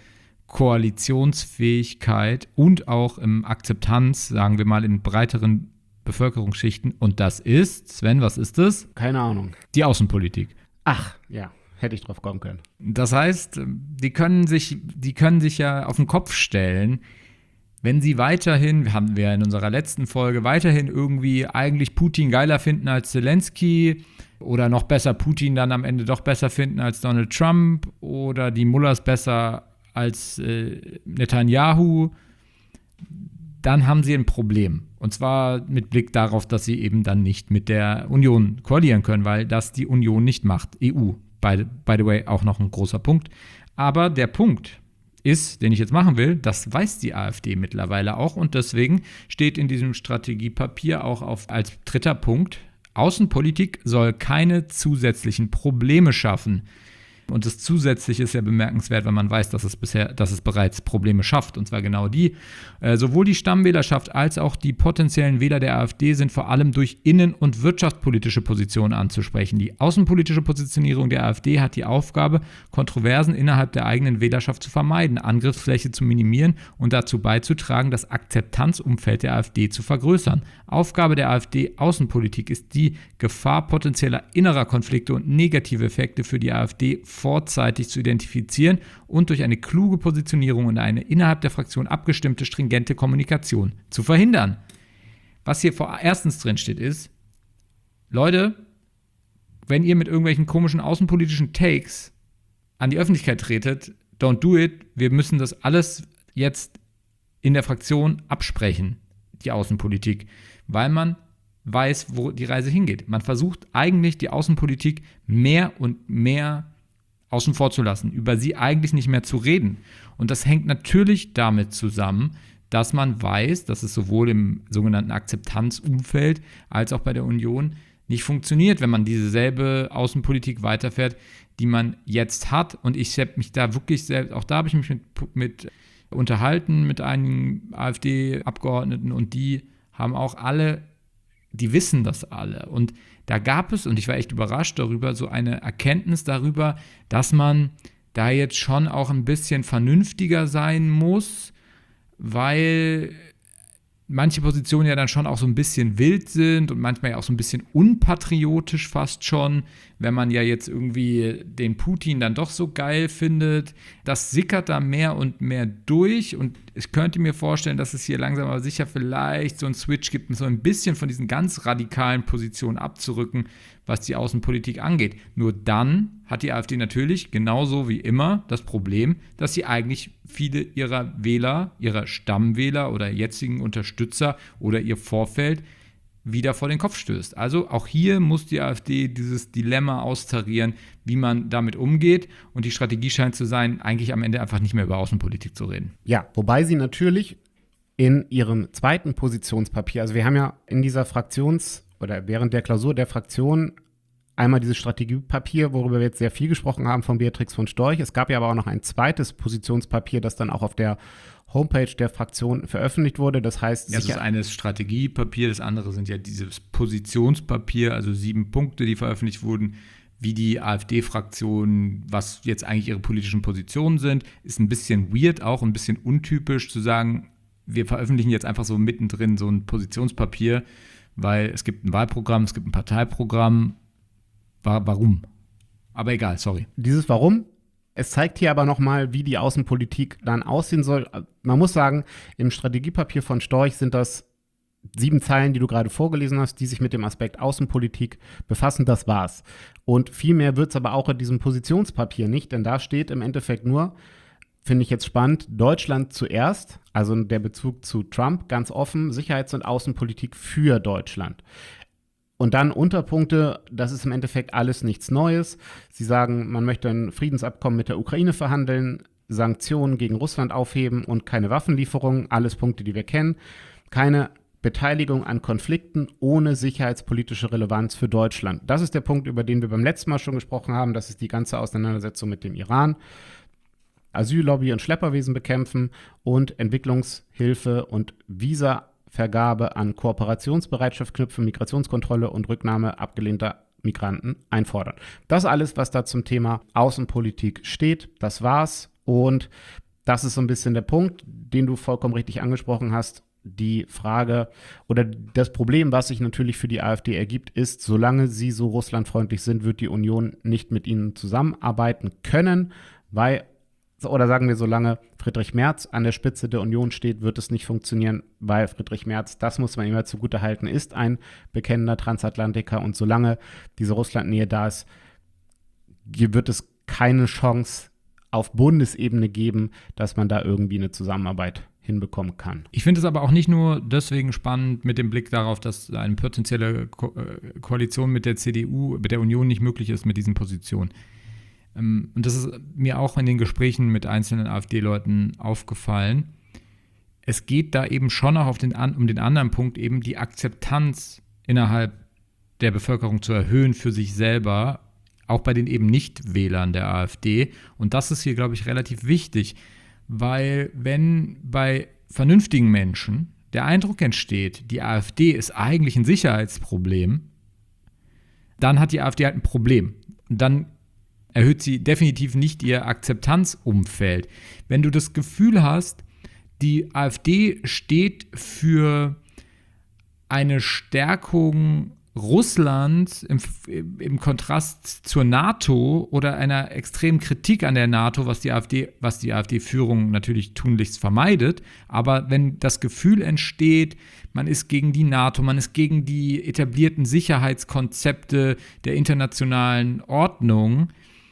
Koalitionsfähigkeit und auch im Akzeptanz, sagen wir mal, in breiteren Bevölkerungsschichten. Und das ist, Sven, was ist das? Keine Ahnung. Die Außenpolitik. Ach, ja, hätte ich drauf kommen können. Das heißt, die können sich, die können sich ja auf den Kopf stellen, wenn sie weiterhin, haben wir in unserer letzten Folge, weiterhin irgendwie eigentlich Putin geiler finden als Zelensky oder noch besser Putin dann am Ende doch besser finden als Donald Trump oder die Mullahs besser als äh, Netanyahu, dann haben sie ein Problem. Und zwar mit Blick darauf, dass sie eben dann nicht mit der Union koalieren können, weil das die Union nicht macht. E U, by, by the way, auch noch ein großer Punkt. Aber der Punkt ist, den ich jetzt machen will, das weiß die AfD mittlerweile auch. Und deswegen steht in diesem Strategiepapier auch auf, als dritter Punkt, Außenpolitik soll keine zusätzlichen Probleme schaffen. Und das Zusätzliche ist ja bemerkenswert, wenn man weiß, dass es bisher, dass es bereits Probleme schafft. Und zwar genau die. Äh, sowohl die Stammwählerschaft als auch die potenziellen Wähler der AfD sind vor allem durch innen- und wirtschaftspolitische Positionen anzusprechen. Die außenpolitische Positionierung der AfD hat die Aufgabe, Kontroversen innerhalb der eigenen Wählerschaft zu vermeiden, Angriffsfläche zu minimieren und dazu beizutragen, das Akzeptanzumfeld der AfD zu vergrößern. Aufgabe der AfD-Außenpolitik ist die Gefahr potenzieller innerer Konflikte und negative Effekte für die AfD vorzeitig zu identifizieren und durch eine kluge Positionierung und eine innerhalb der Fraktion abgestimmte, stringente Kommunikation zu verhindern. Was hier vor erstens drin steht ist, Leute, wenn ihr mit irgendwelchen komischen außenpolitischen Takes an die Öffentlichkeit tretet, don't do it. Wir müssen das alles jetzt in der Fraktion absprechen, die Außenpolitik, weil man weiß, wo die Reise hingeht. Man versucht eigentlich die Außenpolitik mehr und mehr außen vor zu lassen, über sie eigentlich nicht mehr zu reden. Und das hängt natürlich damit zusammen, dass man weiß, dass es sowohl im sogenannten Akzeptanzumfeld als auch bei der Union nicht funktioniert, wenn man dieselbe Außenpolitik weiterfährt, die man jetzt hat. Und ich habe mich da wirklich selbst, auch da habe ich mich mit, mit unterhalten mit einigen AfD-Abgeordneten und die haben auch alle, die wissen das alle. Und da gab es, und ich war echt überrascht darüber, so eine Erkenntnis darüber, dass man da jetzt schon auch ein bisschen vernünftiger sein muss, weil manche Positionen ja dann schon auch so ein bisschen wild sind und manchmal ja auch so ein bisschen unpatriotisch fast schon, wenn man ja jetzt irgendwie den Putin dann doch so geil findet. Das sickert da mehr und mehr durch und ich könnte mir vorstellen, dass es hier langsam aber sicher vielleicht so einen Switch gibt, so ein bisschen von diesen ganz radikalen Positionen abzurücken, was die Außenpolitik angeht. Nur dann hat die AfD natürlich genauso wie immer das Problem, dass sie eigentlich viele ihrer Wähler, ihrer Stammwähler oder jetzigen Unterstützer oder ihr Vorfeld wieder vor den Kopf stößt. Also auch hier muss die AfD dieses Dilemma austarieren, wie man damit umgeht. Und die Strategie scheint zu sein, eigentlich am Ende einfach nicht mehr über Außenpolitik zu reden. Ja, wobei sie natürlich in ihrem zweiten Positionspapier, also wir haben ja in dieser Fraktions- oder während der Klausur der Fraktion einmal dieses Strategiepapier, worüber wir jetzt sehr viel gesprochen haben, von Beatrix von Storch. Es gab ja aber auch noch ein zweites Positionspapier, das dann auch auf der Homepage der Fraktion veröffentlicht wurde. Das heißt, ja, das ist eines Strategiepapier, das andere sind ja dieses Positionspapier, also sieben Punkte, die veröffentlicht wurden, wie die AfD-Fraktion, was jetzt eigentlich ihre politischen Positionen sind. Ist ein bisschen weird, auch ein bisschen untypisch zu sagen, wir veröffentlichen jetzt einfach so mittendrin so ein Positionspapier, weil es gibt ein Wahlprogramm, es gibt ein Parteiprogramm. Warum? Aber egal, sorry. Dieses Warum, es zeigt hier aber nochmal, wie die Außenpolitik dann aussehen soll. Man muss sagen, im Strategiepapier von Storch sind das sieben Zeilen, die du gerade vorgelesen hast, die sich mit dem Aspekt Außenpolitik befassen. Das war's. Und viel mehr wird es aber auch in diesem Positionspapier nicht, denn da steht im Endeffekt nur, finde ich jetzt spannend, Deutschland zuerst, also der Bezug zu Trump, ganz offen, Sicherheits- und Außenpolitik für Deutschland. Und dann Unterpunkte, das ist im Endeffekt alles nichts Neues. Sie sagen, man möchte ein Friedensabkommen mit der Ukraine verhandeln, Sanktionen gegen Russland aufheben und keine Waffenlieferungen, alles Punkte, die wir kennen. Keine Beteiligung an Konflikten ohne sicherheitspolitische Relevanz für Deutschland. Das ist der Punkt, über den wir beim letzten Mal schon gesprochen haben. Das ist die ganze Auseinandersetzung mit dem Iran. Asyllobby und Schlepperwesen bekämpfen und Entwicklungshilfe und Visa Vergabe an Kooperationsbereitschaft knüpfen, Migrationskontrolle und Rücknahme abgelehnter Migranten einfordern. Das alles, was da zum Thema Außenpolitik steht, das war's. Und das ist so ein bisschen der Punkt, den du vollkommen richtig angesprochen hast. Die Frage oder das Problem, was sich natürlich für die AfD ergibt, ist, solange sie so russlandfreundlich sind, wird die Union nicht mit ihnen zusammenarbeiten können, weil oder sagen wir, solange Friedrich Merz an der Spitze der Union steht, wird es nicht funktionieren, weil Friedrich Merz, das muss man immer zugutehalten, ist ein bekennender Transatlantiker und solange diese Russlandnähe da ist, wird es keine Chance auf Bundesebene geben, dass man da irgendwie eine Zusammenarbeit hinbekommen kann. Ich finde es aber auch nicht nur deswegen spannend mit dem Blick darauf, dass eine potenzielle Ko- äh, Koalition mit der C D U, mit der Union nicht möglich ist mit diesen Positionen. Ähm, und das ist mir auch in den Gesprächen mit einzelnen AfD-Leuten aufgefallen. Es geht da eben schon auch auf den, um den anderen Punkt, eben die Akzeptanz innerhalb der Bevölkerung zu erhöhen für sich selber, auch bei den eben Nichtwählern der AfD. Und das ist hier, glaube ich, relativ wichtig, weil wenn bei vernünftigen Menschen der Eindruck entsteht, die AfD ist eigentlich ein Sicherheitsproblem, dann hat die AfD halt ein Problem. Und dann erhöht sie definitiv nicht ihr Akzeptanzumfeld. Wenn du das Gefühl hast, die AfD steht für eine Stärkung Russlands im, im Kontrast zur NATO oder einer extremen Kritik an der NATO, was die AfD, was die AfD-Führung natürlich tunlichst vermeidet. Aber wenn das Gefühl entsteht, man ist gegen die NATO, man ist gegen die etablierten Sicherheitskonzepte der internationalen Ordnung,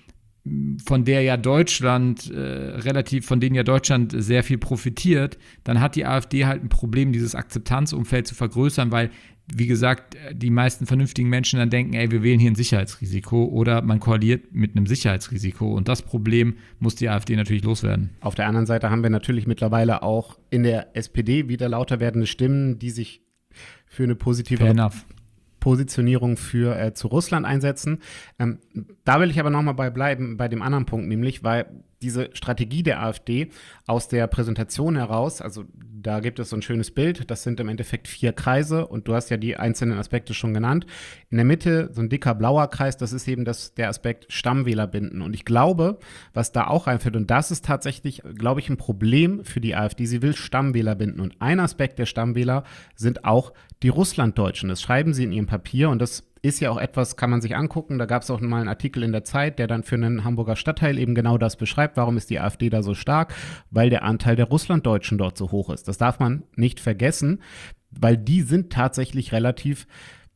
von der ja Deutschland äh, relativ, von denen ja Deutschland sehr viel profitiert, dann hat die AfD halt ein Problem, dieses Akzeptanzumfeld zu vergrößern, weil, wie gesagt, die meisten vernünftigen Menschen dann denken, ey, wir wählen hier ein Sicherheitsrisiko oder man koaliert mit einem Sicherheitsrisiko. Und das Problem muss die AfD natürlich loswerden. Auf der anderen Seite haben wir natürlich mittlerweile auch in der S P D wieder lauter werdende Stimmen, die sich für eine positive Positionierung für äh, zu Russland einsetzen. Ähm, da will ich aber nochmal bei bleiben, bei dem anderen Punkt, nämlich, weil diese Strategie der AfD aus der Präsentation heraus, also da gibt es so ein schönes Bild, das sind im Endeffekt vier Kreise und du hast ja die einzelnen Aspekte schon genannt. In der Mitte so ein dicker blauer Kreis, das ist eben das, der Aspekt Stammwähler binden. Und ich glaube, was da auch reinführt, und das ist tatsächlich, glaube ich, ein Problem für die AfD, sie will Stammwähler binden. Und ein Aspekt der Stammwähler sind auch die Russlanddeutschen. Das schreiben sie in ihrem Papier und das ist ja auch etwas, kann man sich angucken. Da gab es auch mal einen Artikel in der Zeit, der dann für einen Hamburger Stadtteil eben genau das beschreibt. Warum ist die AfD da so stark? Weil der Anteil der Russlanddeutschen dort so hoch ist. Das darf man nicht vergessen, weil die sind tatsächlich relativ,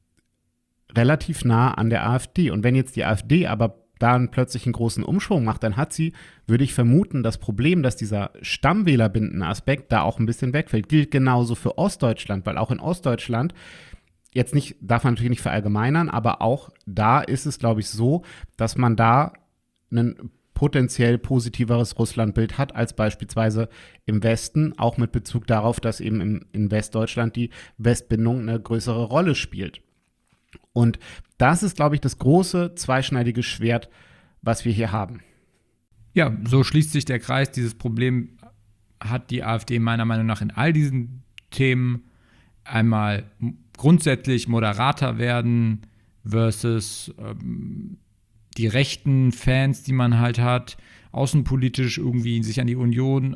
relativ nah an der AfD. Und wenn jetzt die AfD aber da einen plötzlich einen großen Umschwung macht, dann hat sie, würde ich vermuten, das Problem, dass dieser Stammwählerbindende Aspekt da auch ein bisschen wegfällt. Gilt genauso für Ostdeutschland, weil auch in Ostdeutschland jetzt nicht, darf man natürlich nicht verallgemeinern, aber auch da ist es, glaube ich, so, dass man da ein potenziell positiveres Russlandbild hat als beispielsweise im Westen, auch mit Bezug darauf, dass eben im, in Westdeutschland die Westbindung eine größere Rolle spielt. Und das ist, glaube ich, das große zweischneidige Schwert, was wir hier haben. Ja, so schließt sich der Kreis. Dieses Problem hat die AfD meiner Meinung nach in all diesen Themen einmal grundsätzlich moderater werden versus ähm, die rechten Fans, die man halt hat, außenpolitisch irgendwie sich an die Union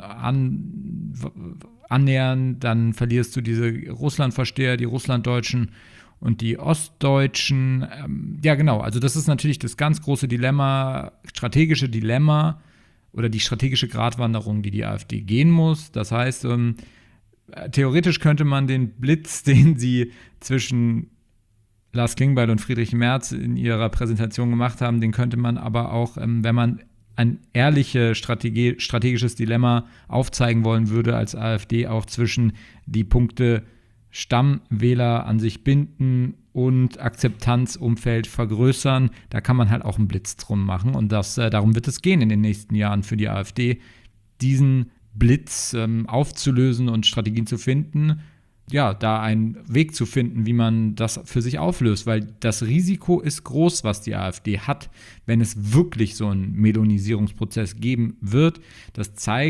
an, annähern, dann verlierst du diese Russlandversteher, die Russlanddeutschen und die Ostdeutschen. Ähm, ja, genau, also das ist natürlich das ganz große Dilemma, strategische Dilemma oder die strategische Gratwanderung, die die AfD gehen muss. Das heißt, ähm, theoretisch könnte man den Blitz, den sie zwischen Lars Klingbeil und Friedrich Merz in ihrer Präsentation gemacht haben, den könnte man aber auch, ähm, wenn man ein ehrliches Strategie, strategisches Dilemma aufzeigen wollen würde, als AfD auch zwischen die Punkte Stammwähler an sich binden und Akzeptanzumfeld vergrößern. Da kann man halt auch einen Blitz drum machen und das, äh, darum wird es gehen in den nächsten Jahren für die AfD, diesen Blitz ähm, aufzulösen und Strategien zu finden, ja, da einen Weg zu finden, wie man das für sich auflöst, weil das Risiko ist groß, was die AfD hat, wenn es wirklich so einen Melonisierungsprozess geben wird. Das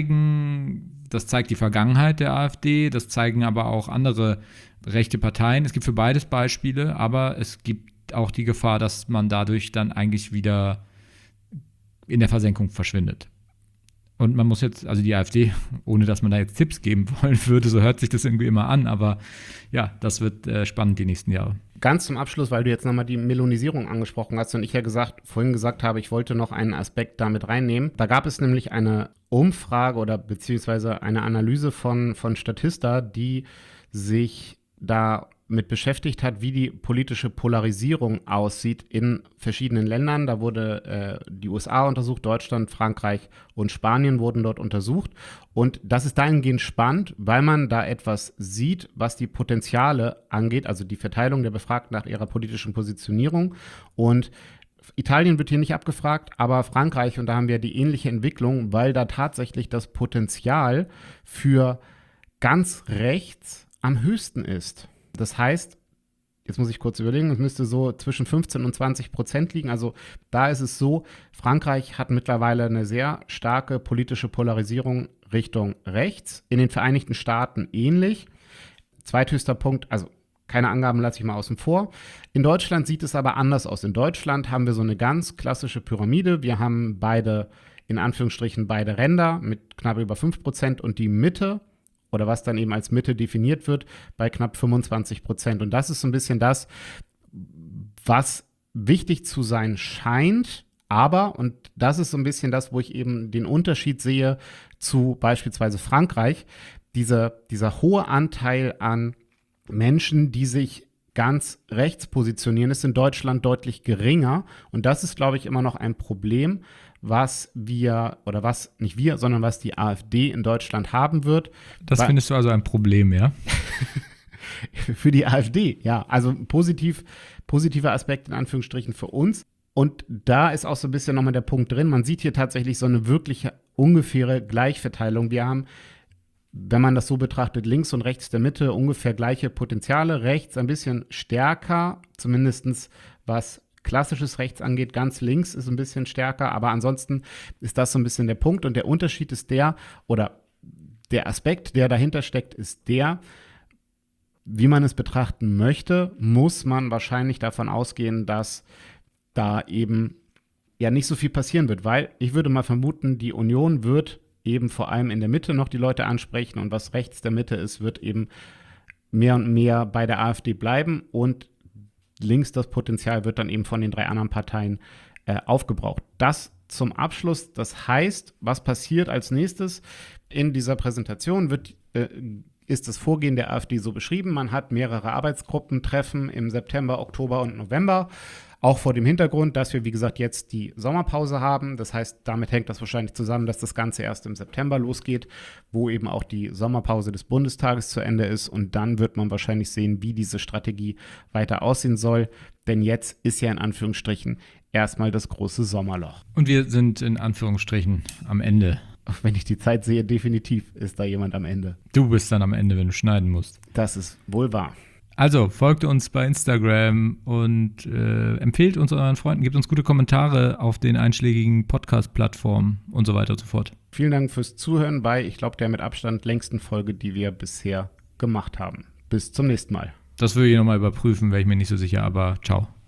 zeigen, das zeigt die Vergangenheit der AfD, das zeigen aber auch andere rechte Parteien. Es gibt für beides Beispiele, aber es gibt auch die Gefahr, dass man dadurch dann eigentlich wieder in der Versenkung verschwindet. Und man muss jetzt, also die AfD, ohne dass man da jetzt Tipps geben wollen würde, so hört sich das irgendwie immer an, aber ja, das wird äh, spannend die nächsten Jahre. Ganz zum Abschluss, weil du jetzt nochmal die Melonisierung angesprochen hast und ich ja gesagt, vorhin gesagt habe, ich wollte noch einen Aspekt damit reinnehmen. Da gab es nämlich eine Umfrage oder beziehungsweise eine Analyse von, von Statista, die sich da mit beschäftigt hat, wie die politische Polarisierung aussieht in verschiedenen Ländern. Da wurde äh, die U S A untersucht, Deutschland, Frankreich und Spanien wurden dort untersucht. Und das ist dahingehend spannend, weil man da etwas sieht, was die Potenziale angeht, also die Verteilung der Befragten nach ihrer politischen Positionierung. Und Italien wird hier nicht abgefragt, aber Frankreich, und da haben wir die ähnliche Entwicklung, weil da tatsächlich das Potenzial für ganz rechts am höchsten ist. Das heißt, jetzt muss ich kurz überlegen, es müsste so zwischen fünfzehn und zwanzig Prozent liegen. Also da ist es so, Frankreich hat mittlerweile eine sehr starke politische Polarisierung Richtung rechts. In den Vereinigten Staaten ähnlich. Zweithöchster Punkt, also keine Angaben lasse ich mal außen vor. In Deutschland sieht es aber anders aus. In Deutschland haben wir so eine ganz klassische Pyramide. Wir haben beide, in Anführungsstrichen, beide Ränder mit knapp über fünf Prozent und die Mitte, oder was dann eben als Mitte definiert wird, bei knapp fünfundzwanzig Prozent. Und das ist so ein bisschen das, was wichtig zu sein scheint, aber, und das ist so ein bisschen das, wo ich eben den Unterschied sehe zu beispielsweise Frankreich, diese, dieser hohe Anteil an Menschen, die sich ganz rechts positionieren, ist in Deutschland deutlich geringer. Und das ist, glaube ich, immer noch ein Problem, was wir, oder was nicht wir, sondern was die AfD in Deutschland haben wird. Das Weil, findest du also ein Problem, ja? Für die AfD, ja. Also positiv, positiver Aspekt in Anführungsstrichen für uns. Und da ist auch so ein bisschen nochmal der Punkt drin. Man sieht hier tatsächlich so eine wirkliche ungefähre Gleichverteilung. Wir haben, wenn man das so betrachtet, links und rechts der Mitte ungefähr gleiche Potenziale. Rechts ein bisschen stärker, zumindest was klassisches Rechts angeht. Ganz links ist ein bisschen stärker, aber ansonsten ist das so ein bisschen der Punkt. Und der Unterschied ist der, oder der Aspekt, der dahinter steckt, ist der, wie man es betrachten möchte, muss man wahrscheinlich davon ausgehen, dass da eben ja nicht so viel passieren wird, weil ich würde mal vermuten, die Union wird eben vor allem in der Mitte noch die Leute ansprechen und was rechts der Mitte ist, wird eben mehr und mehr bei der AfD bleiben und links das Potenzial wird dann eben von den drei anderen Parteien äh, aufgebraucht. Das zum Abschluss, das heißt, was passiert als nächstes in dieser Präsentation, wird, äh, ist das Vorgehen der AfD so beschrieben. Man hat mehrere Arbeitsgruppentreffen im September, Oktober und November. Auch vor dem Hintergrund, dass wir, wie gesagt, jetzt die Sommerpause haben. Das heißt, damit hängt das wahrscheinlich zusammen, dass das Ganze erst im September losgeht, wo eben auch die Sommerpause des Bundestages zu Ende ist. Und dann wird man wahrscheinlich sehen, wie diese Strategie weiter aussehen soll. Denn jetzt ist ja in Anführungsstrichen erstmal das große Sommerloch. Und wir sind in Anführungsstrichen am Ende. Auch wenn ich die Zeit sehe, definitiv ist da jemand am Ende. Du bist dann am Ende, wenn du schneiden musst. Das ist wohl wahr. Also, folgt uns bei Instagram und äh, empfehlt uns euren Freunden, gebt uns gute Kommentare auf den einschlägigen Podcast-Plattformen und so weiter und so fort. Vielen Dank fürs Zuhören bei, ich glaube, der mit Abstand längsten Folge, die wir bisher gemacht haben. Bis zum nächsten Mal. Das würde ich nochmal überprüfen, wäre ich mir nicht so sicher, aber ciao.